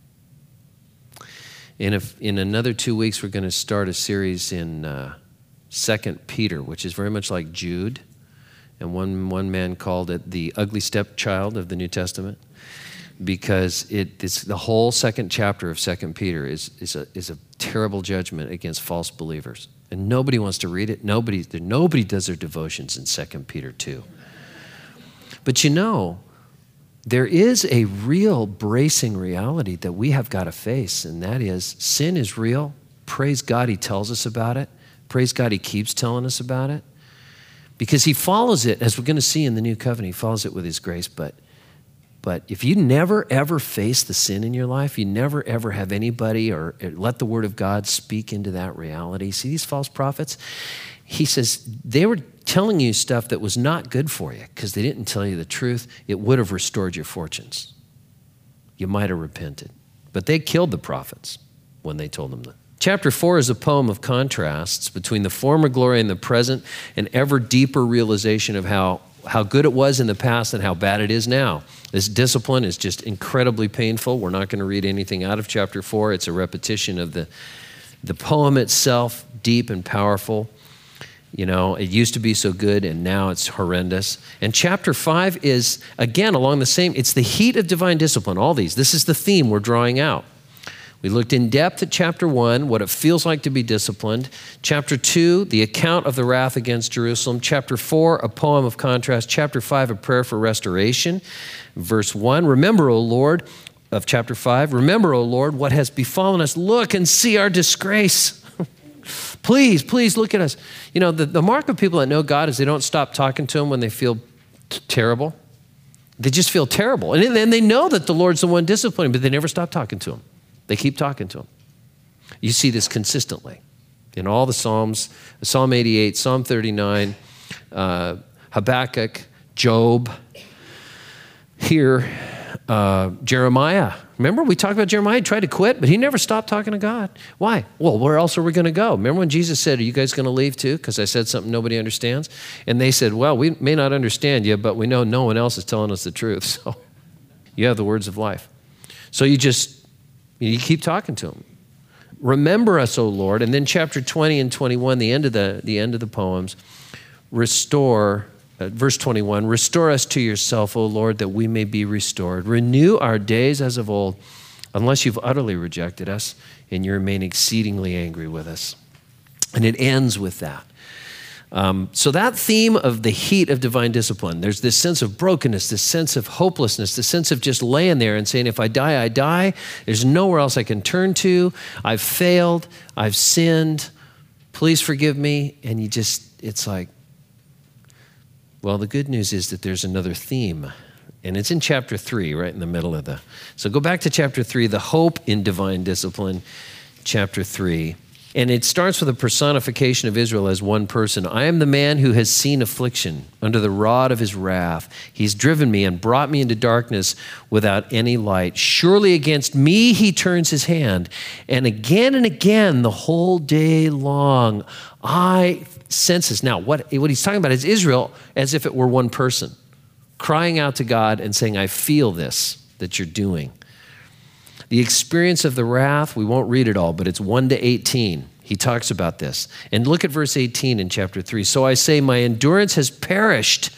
And if in another 2 weeks, we're going to start a series in 2 Peter, which is very much like Jude. And one man called it the ugly stepchild of the New Testament, because it's the whole second chapter of 2 Peter is a terrible judgment against false believers. And nobody wants to read it. Nobody does their devotions in 2 Peter 2. But there is a real bracing reality that we have got to face, and that is sin is real. Praise God he tells us about it. Praise God he keeps telling us about it, because he follows it, as we're going to see in the new covenant, he follows it with his grace. But if you never ever face the sin in your life, you never ever have anybody or let the word of God speak into that reality. See these false prophets? He says they were telling you stuff that was not good for you because they didn't tell you the truth. It would have restored your fortunes. You might have repented. But they killed the prophets when they told them that. Chapter 4 is a poem of contrasts between the former glory and the present, and ever deeper realization of how good it was in the past and how bad it is now. This discipline is just incredibly painful. We're not going to read anything out of chapter 4. It's a repetition of the poem itself, deep and powerful. It used to be so good, and now it's horrendous. And chapter 5 is, again, along the same, it's the heat of divine discipline, all these. This is the theme we're drawing out. We looked in depth at chapter 1, what it feels like to be disciplined. Chapter 2, the account of the wrath against Jerusalem. Chapter 4, a poem of contrast. Chapter 5, a prayer for restoration. Verse 1, remember, O Lord, of chapter 5, remember, O Lord, what has befallen us. Look and see our disgrace. Please look at us. You know, the mark of people that know God is they don't stop talking to him when they feel terrible. They just feel terrible. And then they know that the Lord's the one disciplining, but they never stop talking to him. They keep talking to him. You see this consistently in all the Psalms, Psalm 88, Psalm 39, Habakkuk, Job, here, Jeremiah. Remember, we talked about Jeremiah. He tried to quit, but he never stopped talking to God. Why? Well, where else are we going to go? Remember when Jesus said, are you guys going to leave too? Because I said something nobody understands. And they said, well, we may not understand you, but we know no one else is telling us the truth. So you have the words of life. So you keep talking to him. Remember us, O Lord. And then chapter 20 and 21, the end of the poems, restore. Verse 21, restore us to yourself, O Lord, that we may be restored. Renew our days as of old, unless you've utterly rejected us and you remain exceedingly angry with us. And it ends with that. So that theme of the heat of divine discipline, there's this sense of brokenness, this sense of hopelessness, this sense of just laying there and saying, if I die, I die. There's nowhere else I can turn to. I've failed. I've sinned. Please forgive me. And it's like, well, the good news is that there's another theme, and it's in chapter 3, right in the middle of so go back to chapter 3, the hope in divine discipline, chapter 3. And it starts with a personification of Israel as one person. I am the man who has seen affliction under the rod of his wrath. He's driven me and brought me into darkness without any light. Surely against me he turns his hand. And again, the whole day long, I sense this. Now, what he's talking about is Israel as if it were one person, crying out to God and saying, I feel this that you're doing. The experience of the wrath, we won't read it all, but it's 1 to 18. He talks about this. And look at verse 18 in chapter 3. So I say, my endurance has perished,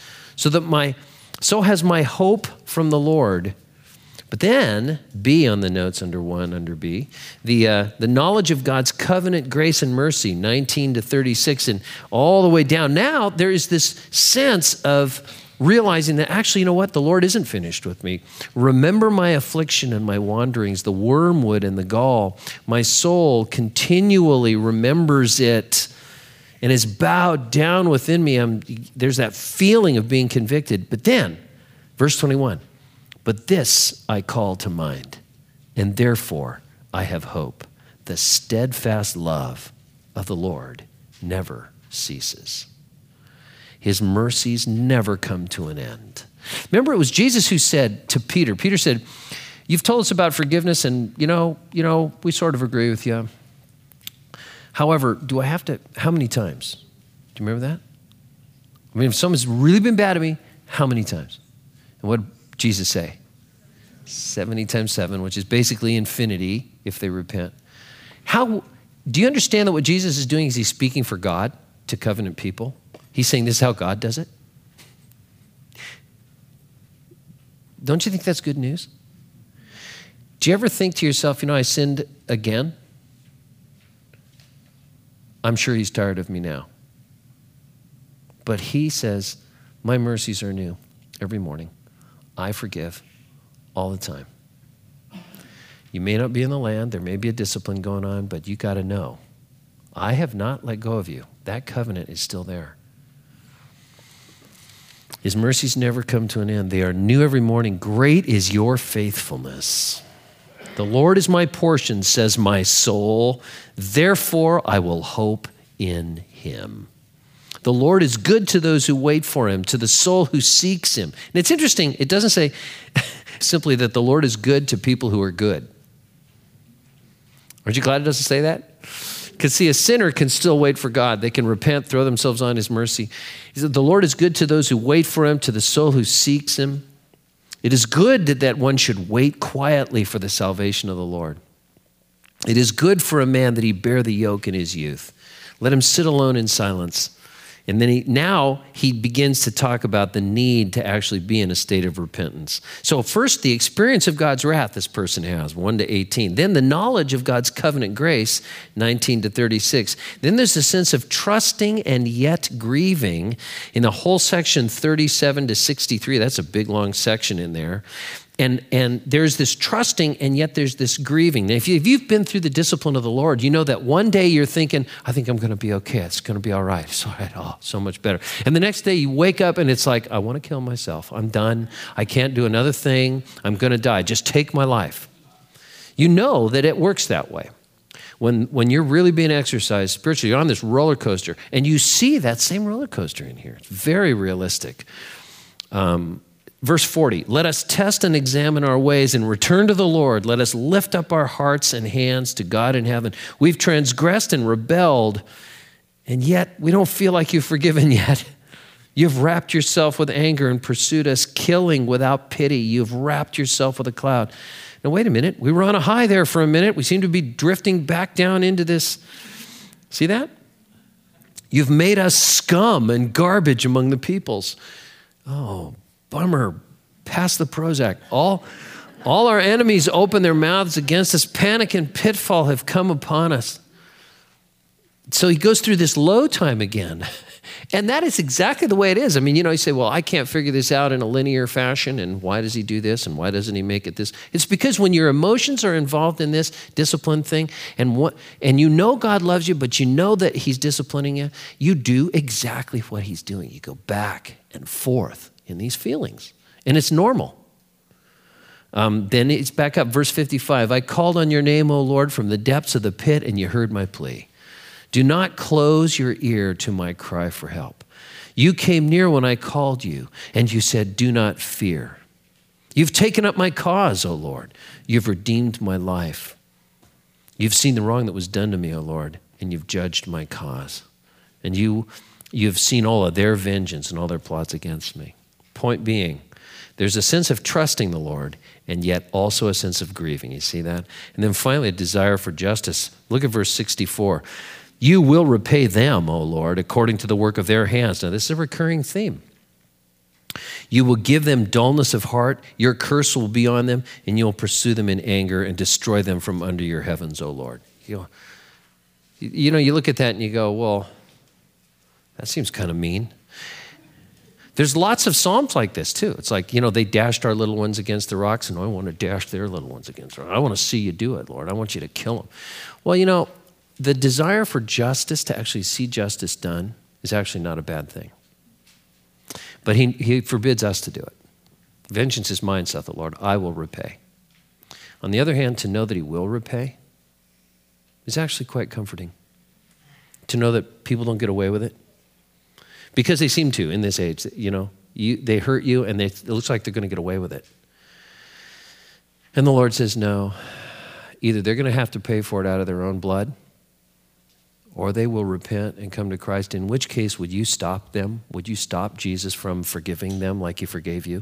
so has my hope from the Lord. But then, B on the notes under 1, under B, the knowledge of God's covenant grace and mercy, 19 to 36, and all the way down. Now, there is this sense of realizing that actually, you know what? The Lord isn't finished with me. Remember my affliction and my wanderings, the wormwood and the gall. My soul continually remembers it and is bowed down within me. There's that feeling of being convicted. But then, verse 21, but this I call to mind, and therefore I have hope. The steadfast love of the Lord never ceases. His mercies never come to an end. Remember, it was Jesus who said to Peter said, you've told us about forgiveness and, you know, we sort of agree with you. However, do I have to, how many times? Do you remember that? I mean, if someone's really been bad to me, how many times? And what did Jesus say? 70 times 7, which is basically infinity if they repent. Do you understand that what Jesus is doing is he's speaking for God to covenant people? He's saying this is how God does it. Don't you think that's good news? Do you ever think to yourself, I sinned again? I'm sure he's tired of me now. But he says, my mercies are new every morning. I forgive all the time. You may not be in the land. There may be a discipline going on, but you got to know, I have not let go of you. That covenant is still there. His mercies never come to an end. They are new every morning. Great is your faithfulness. The Lord is my portion, says my soul. Therefore, I will hope in him. The Lord is good to those who wait for him, to the soul who seeks him. And it's interesting, it doesn't say simply that the Lord is good to people who are good. Aren't you glad it doesn't say that? Because see, a sinner can still wait for God. They can repent, throw themselves on his mercy. He said, the Lord is good to those who wait for him, to the soul who seeks him. It is good that one should wait quietly for the salvation of the Lord. It is good for a man that he bear the yoke in his youth. Let him sit alone in silence And then now he begins to talk about the need to actually be in a state of repentance. So first, the experience of God's wrath this person has, 1 to 18. Then the knowledge of God's covenant grace, 19 to 36. Then there's a sense of trusting and yet grieving in the whole section 37 to 63. That's a big, long section in there. And there's this trusting, and yet there's this grieving. Now, if you've been through the discipline of the Lord, you know that one day you're thinking, I think I'm going to be okay. It's going to be all right. It's all right. Oh, so much better. And the next day you wake up and it's like, I want to kill myself. I'm done. I can't do another thing. I'm going to die. Just take my life. You know that it works that way. When you're really being exercised spiritually, you're on this roller coaster, and you see that same roller coaster in here. It's very realistic. Verse 40, let us test and examine our ways and return to the Lord. Let us lift up our hearts and hands to God in heaven. We've transgressed and rebelled, and yet we don't feel like you've forgiven yet. You've wrapped yourself with anger and pursued us, killing without pity. You've wrapped yourself with a cloud. Now, wait a minute. We were on a high there for a minute. We seem to be drifting back down into this. See that? You've made us scum and garbage among the peoples. Oh, bummer. Pass the Prozac. All our enemies open their mouths against us. Panic and pitfall have come upon us. So he goes through this low time again. And that is exactly the way it is. I mean, you say, well, I can't figure this out in a linear fashion. And why does he do this? And why doesn't he make it this? It's because when your emotions are involved in this discipline thing, and you know God loves you, but you know that he's disciplining you, you do exactly what he's doing. You go back and forth in these feelings. And it's normal. Then it's back up, verse 55. I called on your name, O Lord, from the depths of the pit, and you heard my plea. Do not close your ear to my cry for help. You came near when I called you, and you said, do not fear. You've taken up my cause, O Lord. You've redeemed my life. You've seen the wrong that was done to me, O Lord, and you've judged my cause. And you've seen all of their vengeance and all their plots against me. Point being, there's a sense of trusting the Lord and yet also a sense of grieving. You see that? And then finally, a desire for justice. Look at verse 64. You will repay them, O Lord, according to the work of their hands. Now, this is a recurring theme. You will give them dullness of heart. Your curse will be on them, and you'll pursue them in anger and destroy them from under your heavens, O Lord. You look at that and you go, well, that seems kind of mean. There's lots of Psalms like this too. It's like, they dashed our little ones against the rocks, and I want to dash their little ones against the rocks. I want to see you do it, Lord. I want you to kill them. Well, the desire for justice, to actually see justice done, is actually not a bad thing. But he forbids us to do it. Vengeance is mine, saith the Lord. I will repay. On the other hand, to know that he will repay is actually quite comforting. To know that people don't get away with it. Because they seem to in this age, they hurt you and it looks like they're going to get away with it. And the Lord says, no, either they're going to have to pay for it out of their own blood, or they will repent and come to Christ, in which case would you stop them? Would you stop Jesus from forgiving them like he forgave you?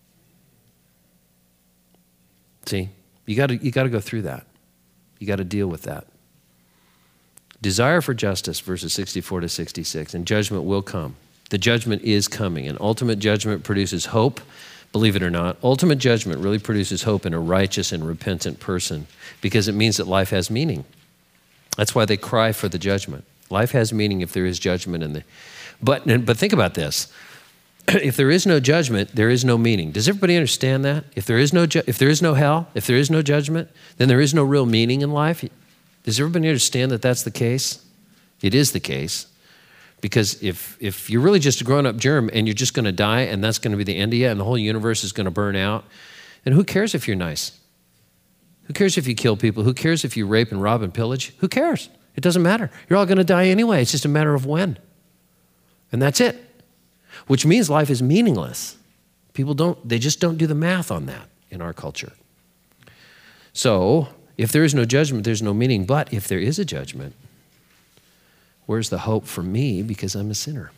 See, you got to go through that. You got to deal with that. Desire for justice, verses 64 to 66, and judgment will come. The judgment is coming, and ultimate judgment produces hope. Believe it or not, ultimate judgment really produces hope in a righteous and repentant person, because it means that life has meaning. That's why they cry for the judgment. Life has meaning if there is judgment but think about this. If there is no judgment, there is no meaning. Does everybody understand that? If there is no hell, if there is no judgment, then there is no real meaning in life. Does everybody understand that that's the case? It is the case. Because if you're really just a grown-up germ and you're just going to die and that's going to be the end of you and the whole universe is going to burn out, then who cares if you're nice? Who cares if you kill people? Who cares if you rape and rob and pillage? Who cares? It doesn't matter. You're all going to die anyway. It's just a matter of when. And that's it. Which means life is meaningless. They just don't do the math on that in our culture. So, if there is no judgment, there's no meaning. But if there is a judgment, where's the hope for me because I'm a sinner?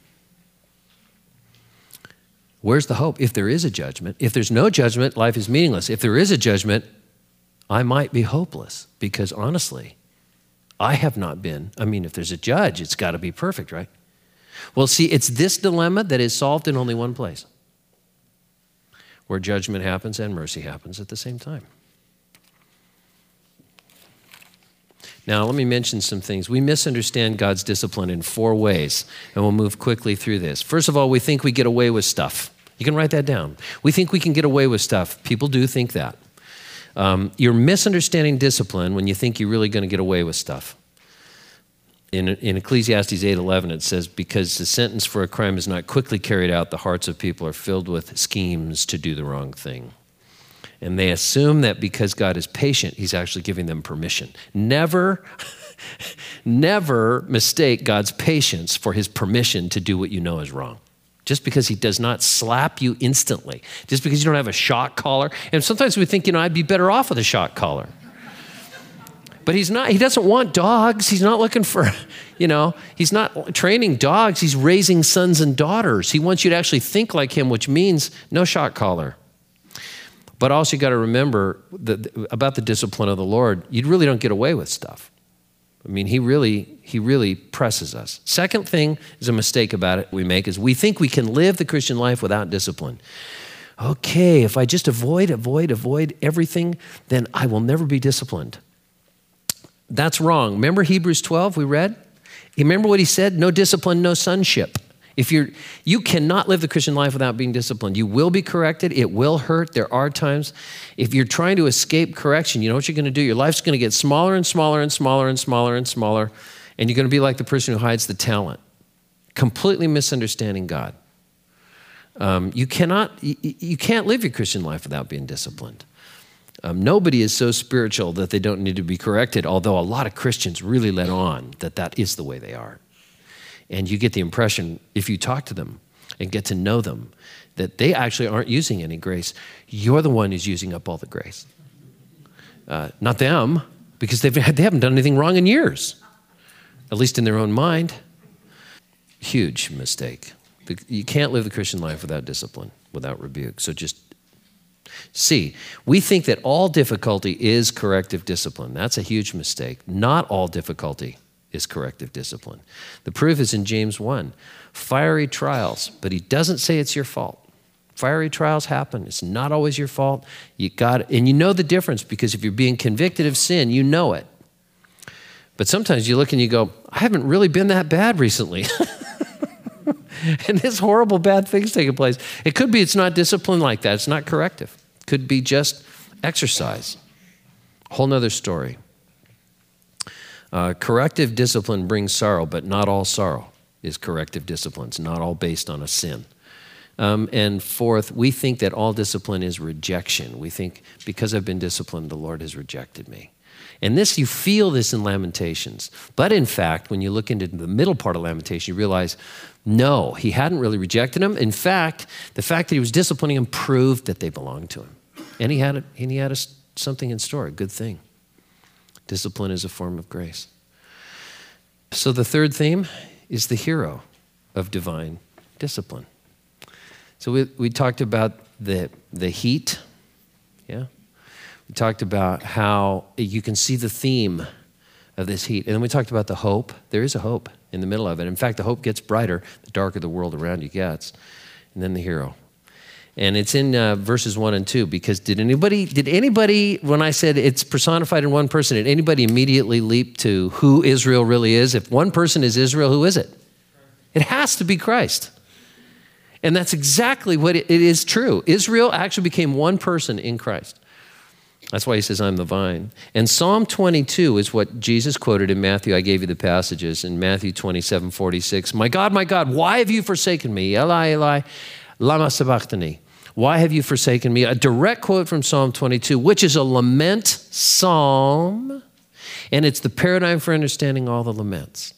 Where's the hope? If there is a judgment, if there's no judgment, life is meaningless. If there is a judgment, I might be hopeless because honestly, I have not been. If there's a judge, it's got to be perfect, right? Well, see, it's this dilemma that is solved in only one place, where judgment happens and mercy happens at the same time. Now, let me mention some things. We misunderstand God's discipline in 4 ways, and we'll move quickly through this. First of all, we think we get away with stuff. You can write that down. We think we can get away with stuff. People do think that. You're misunderstanding discipline when you think you're really going to get away with stuff. In Ecclesiastes 8:11, it says, because the sentence for a crime is not quickly carried out, the hearts of people are filled with schemes to do the wrong thing. And they assume that because God is patient, he's actually giving them permission. Never mistake God's patience for his permission to do what you know is wrong. Just because he does not slap you instantly, just because you don't have a shock collar. And sometimes we think, I'd be better off with a shock collar. But he's not. He doesn't want dogs. He's not looking for, he's not training dogs. He's raising sons and daughters. He wants you to actually think like him, which means no shock collar. But also you got to remember about the discipline of the Lord, you really don't get away with stuff. I mean, he really presses us. Second thing is a mistake about it we make is we think we can live the Christian life without discipline. Okay, if I just avoid everything, then I will never be disciplined. That's wrong. Remember Hebrews 12 we read? You remember what he said? No discipline, no sonship. You cannot live the Christian life without being disciplined. You will be corrected. It will hurt. There are times. If you're trying to escape correction, you know what you're going to do? Your life's going to get smaller and smaller and smaller and smaller and smaller, and you're going to be like the person who hides the talent, completely misunderstanding God. You can't live your Christian life without being disciplined. Nobody is so spiritual that they don't need to be corrected, although a lot of Christians really let on that is the way they are. And you get the impression, if you talk to them and get to know them, that they actually aren't using any grace. You're the one who's using up all the grace. Not them, because they haven't done anything wrong in years, at least in their own mind. Huge mistake. You can't live the Christian life without discipline, without rebuke. So just see, we think that all difficulty is corrective discipline. That's a huge mistake. Not all difficulty is corrective discipline. The proof is in James 1. Fiery trials, but he doesn't say it's your fault. Fiery trials happen. It's not always your fault. And you know the difference because if you're being convicted of sin, you know it. But sometimes you look and you go, I haven't really been that bad recently. And this horrible bad thing's taking place. It could be it's not discipline like that. It's not corrective. It could be just exercise. Whole nother story. Corrective discipline brings sorrow, but not all sorrow is corrective discipline. It's not all based on a sin. And fourth, we think that all discipline is rejection. We think because I've been disciplined, the Lord has rejected me. And you feel this in Lamentations. But in fact, when you look into the middle part of Lamentation, you realize, no, he hadn't really rejected him. In fact, the fact that he was disciplining him proved that they belonged to him. And he had something in store, a good thing. Discipline is a form of grace. So the third theme is the hero of divine discipline. So we talked about the heat, yeah? We talked about how you can see the theme of this heat. And then we talked about the hope. There is a hope in the middle of it. In fact, the hope gets brighter the darker the world around you gets. And then the hero. And it's in verses 1 and 2 because did anybody, when I said it's personified in one person, did anybody immediately leap to who Israel really is? If one person is Israel, who is it? It has to be Christ. And that's exactly what it is true. Israel actually became one person in Christ. That's why he says, I'm the vine. And Psalm 22 is what Jesus quoted in Matthew. I gave you the passages in Matthew 27:46. My God, why have you forsaken me? Eli, Eli, lama sabachthani. Why have you forsaken me? A direct quote from Psalm 22, which is a lament psalm. And it's the paradigm for understanding all the laments.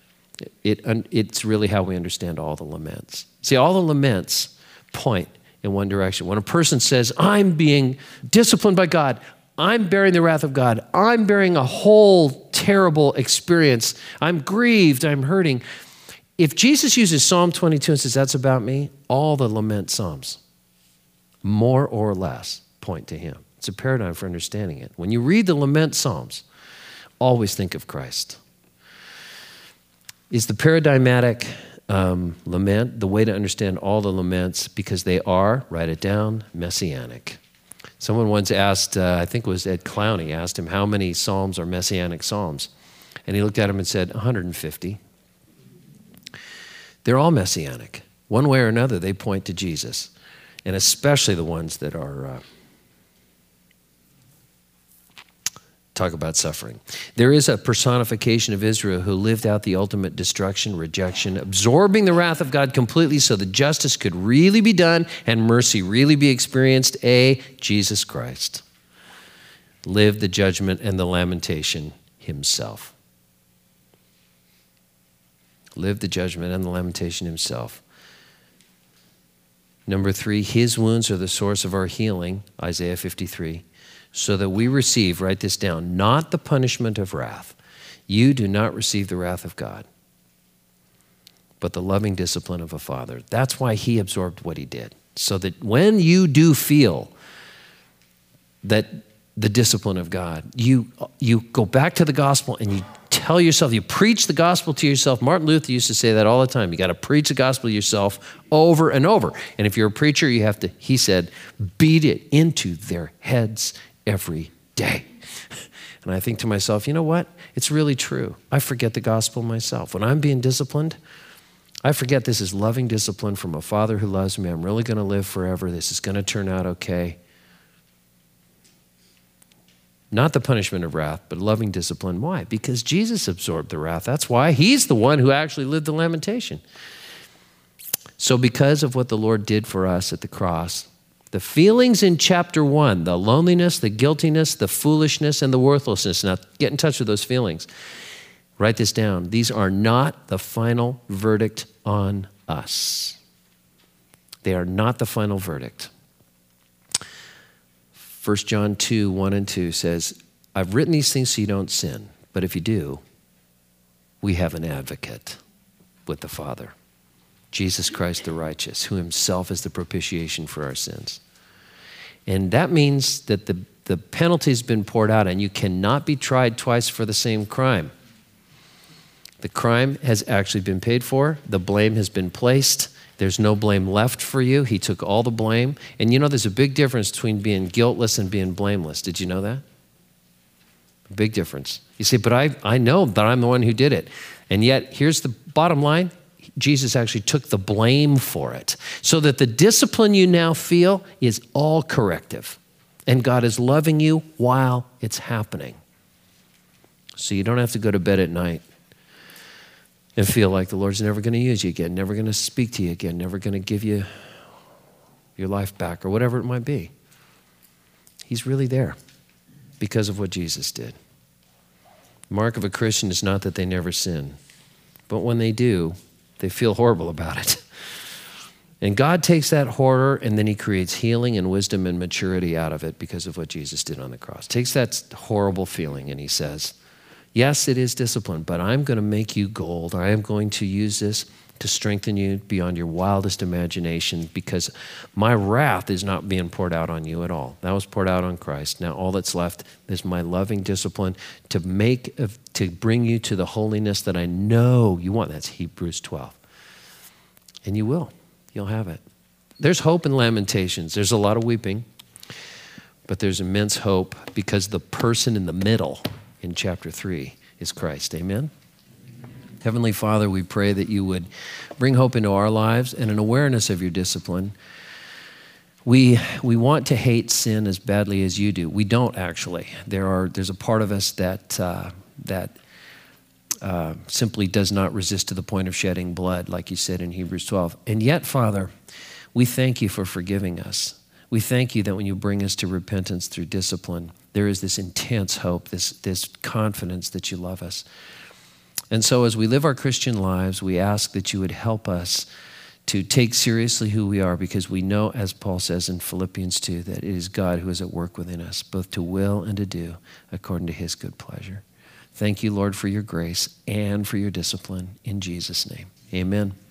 It's really how we understand all the laments. See, all the laments point in one direction. When a person says, I'm being disciplined by God, I'm bearing the wrath of God, I'm bearing a whole terrible experience, I'm grieved, I'm hurting. If Jesus uses Psalm 22 and says, that's about me, all the lament psalms, more or less, point to him. It's a paradigm for understanding it. When you read the lament psalms, always think of Christ. Is the paradigmatic lament, the way to understand all the laments, because they are, write it down, messianic. Someone once asked, I think it was Ed Clowney, asked him how many psalms are messianic psalms. And he looked at him and said, 150. They're all messianic. One way or another, they point to Jesus. And especially the ones that are, talk about suffering. There is a personification of Israel who lived out the ultimate destruction, rejection, absorbing the wrath of God completely so that justice could really be done and mercy really be experienced. Jesus Christ lived the judgment and the lamentation himself. Lived the judgment and the lamentation himself. Number 3, his wounds are the source of our healing, Isaiah 53, so that we receive, write this down, not the punishment of wrath. You do not receive the wrath of God, but the loving discipline of a father. That's why he absorbed what he did, so that when you do feel that the discipline of God, you go back to the gospel and you tell yourself, you preach the gospel to yourself. Martin Luther used to say that all the time. You got to preach the gospel to yourself over and over. And if you're a preacher, you have to, he said, beat it into their heads every day. And I think to myself, you know what? It's really true. I forget the gospel myself. When I'm being disciplined, I forget this is loving discipline from a father who loves me. I'm really going to live forever. This is going to turn out okay. Not the punishment of wrath, but loving discipline. Why? Because Jesus absorbed the wrath. That's why he's the one who actually lived the lamentation. So because of what the Lord did for us at the cross, the feelings in chapter 1, the loneliness, the guiltiness, the foolishness, and the worthlessness. Now, get in touch with those feelings. Write this down. These are not the final verdict on us. They are not the final verdict. 1 John 2, 1 and 2 says, I've written these things so you don't sin, but if you do, we have an advocate with the Father, Jesus Christ the righteous, who himself is the propitiation for our sins. And that means that the penalty has been poured out and you cannot be tried twice for the same crime. The crime has actually been paid for. The blame has been placed. There's no blame left for you. He took all the blame. And you know there's a big difference between being guiltless and being blameless. Did you know that? A big difference. You say, but I know that I'm the one who did it. And yet, here's the bottom line. Jesus actually took the blame for it. So that the discipline you now feel is all corrective. And God is loving you while it's happening. So you don't have to go to bed at night and feel like the Lord's never going to use you again, never going to speak to you again, never going to give you your life back or whatever it might be. He's really there because of what Jesus did. The mark of a Christian is not that they never sin, but when they do, they feel horrible about it. And God takes that horror and then he creates healing and wisdom and maturity out of it because of what Jesus did on the cross. Takes that horrible feeling and he says, yes, it is discipline, but I'm going to make you gold. I am going to use this to strengthen you beyond your wildest imagination because my wrath is not being poured out on you at all. That was poured out on Christ. Now all that's left is my loving discipline to bring you to the holiness that I know you want. That's Hebrews 12. And you will. You'll have it. There's hope in Lamentations. There's a lot of weeping, but there's immense hope because the person in the middle in chapter 3 is Christ. Amen? Heavenly Father, we pray that you would bring hope into our lives and an awareness of your discipline. We want to hate sin as badly as you do. We don't actually. There's a part of us that simply does not resist to the point of shedding blood, like you said in Hebrews 12. And yet, Father, we thank you for forgiving us. We thank you that when you bring us to repentance through discipline, there is this intense hope, this confidence that you love us. And so as we live our Christian lives, we ask that you would help us to take seriously who we are because we know, as Paul says in Philippians 2, that it is God who is at work within us, both to will and to do according to his good pleasure. Thank you, Lord, for your grace and for your discipline. In Jesus' name, amen.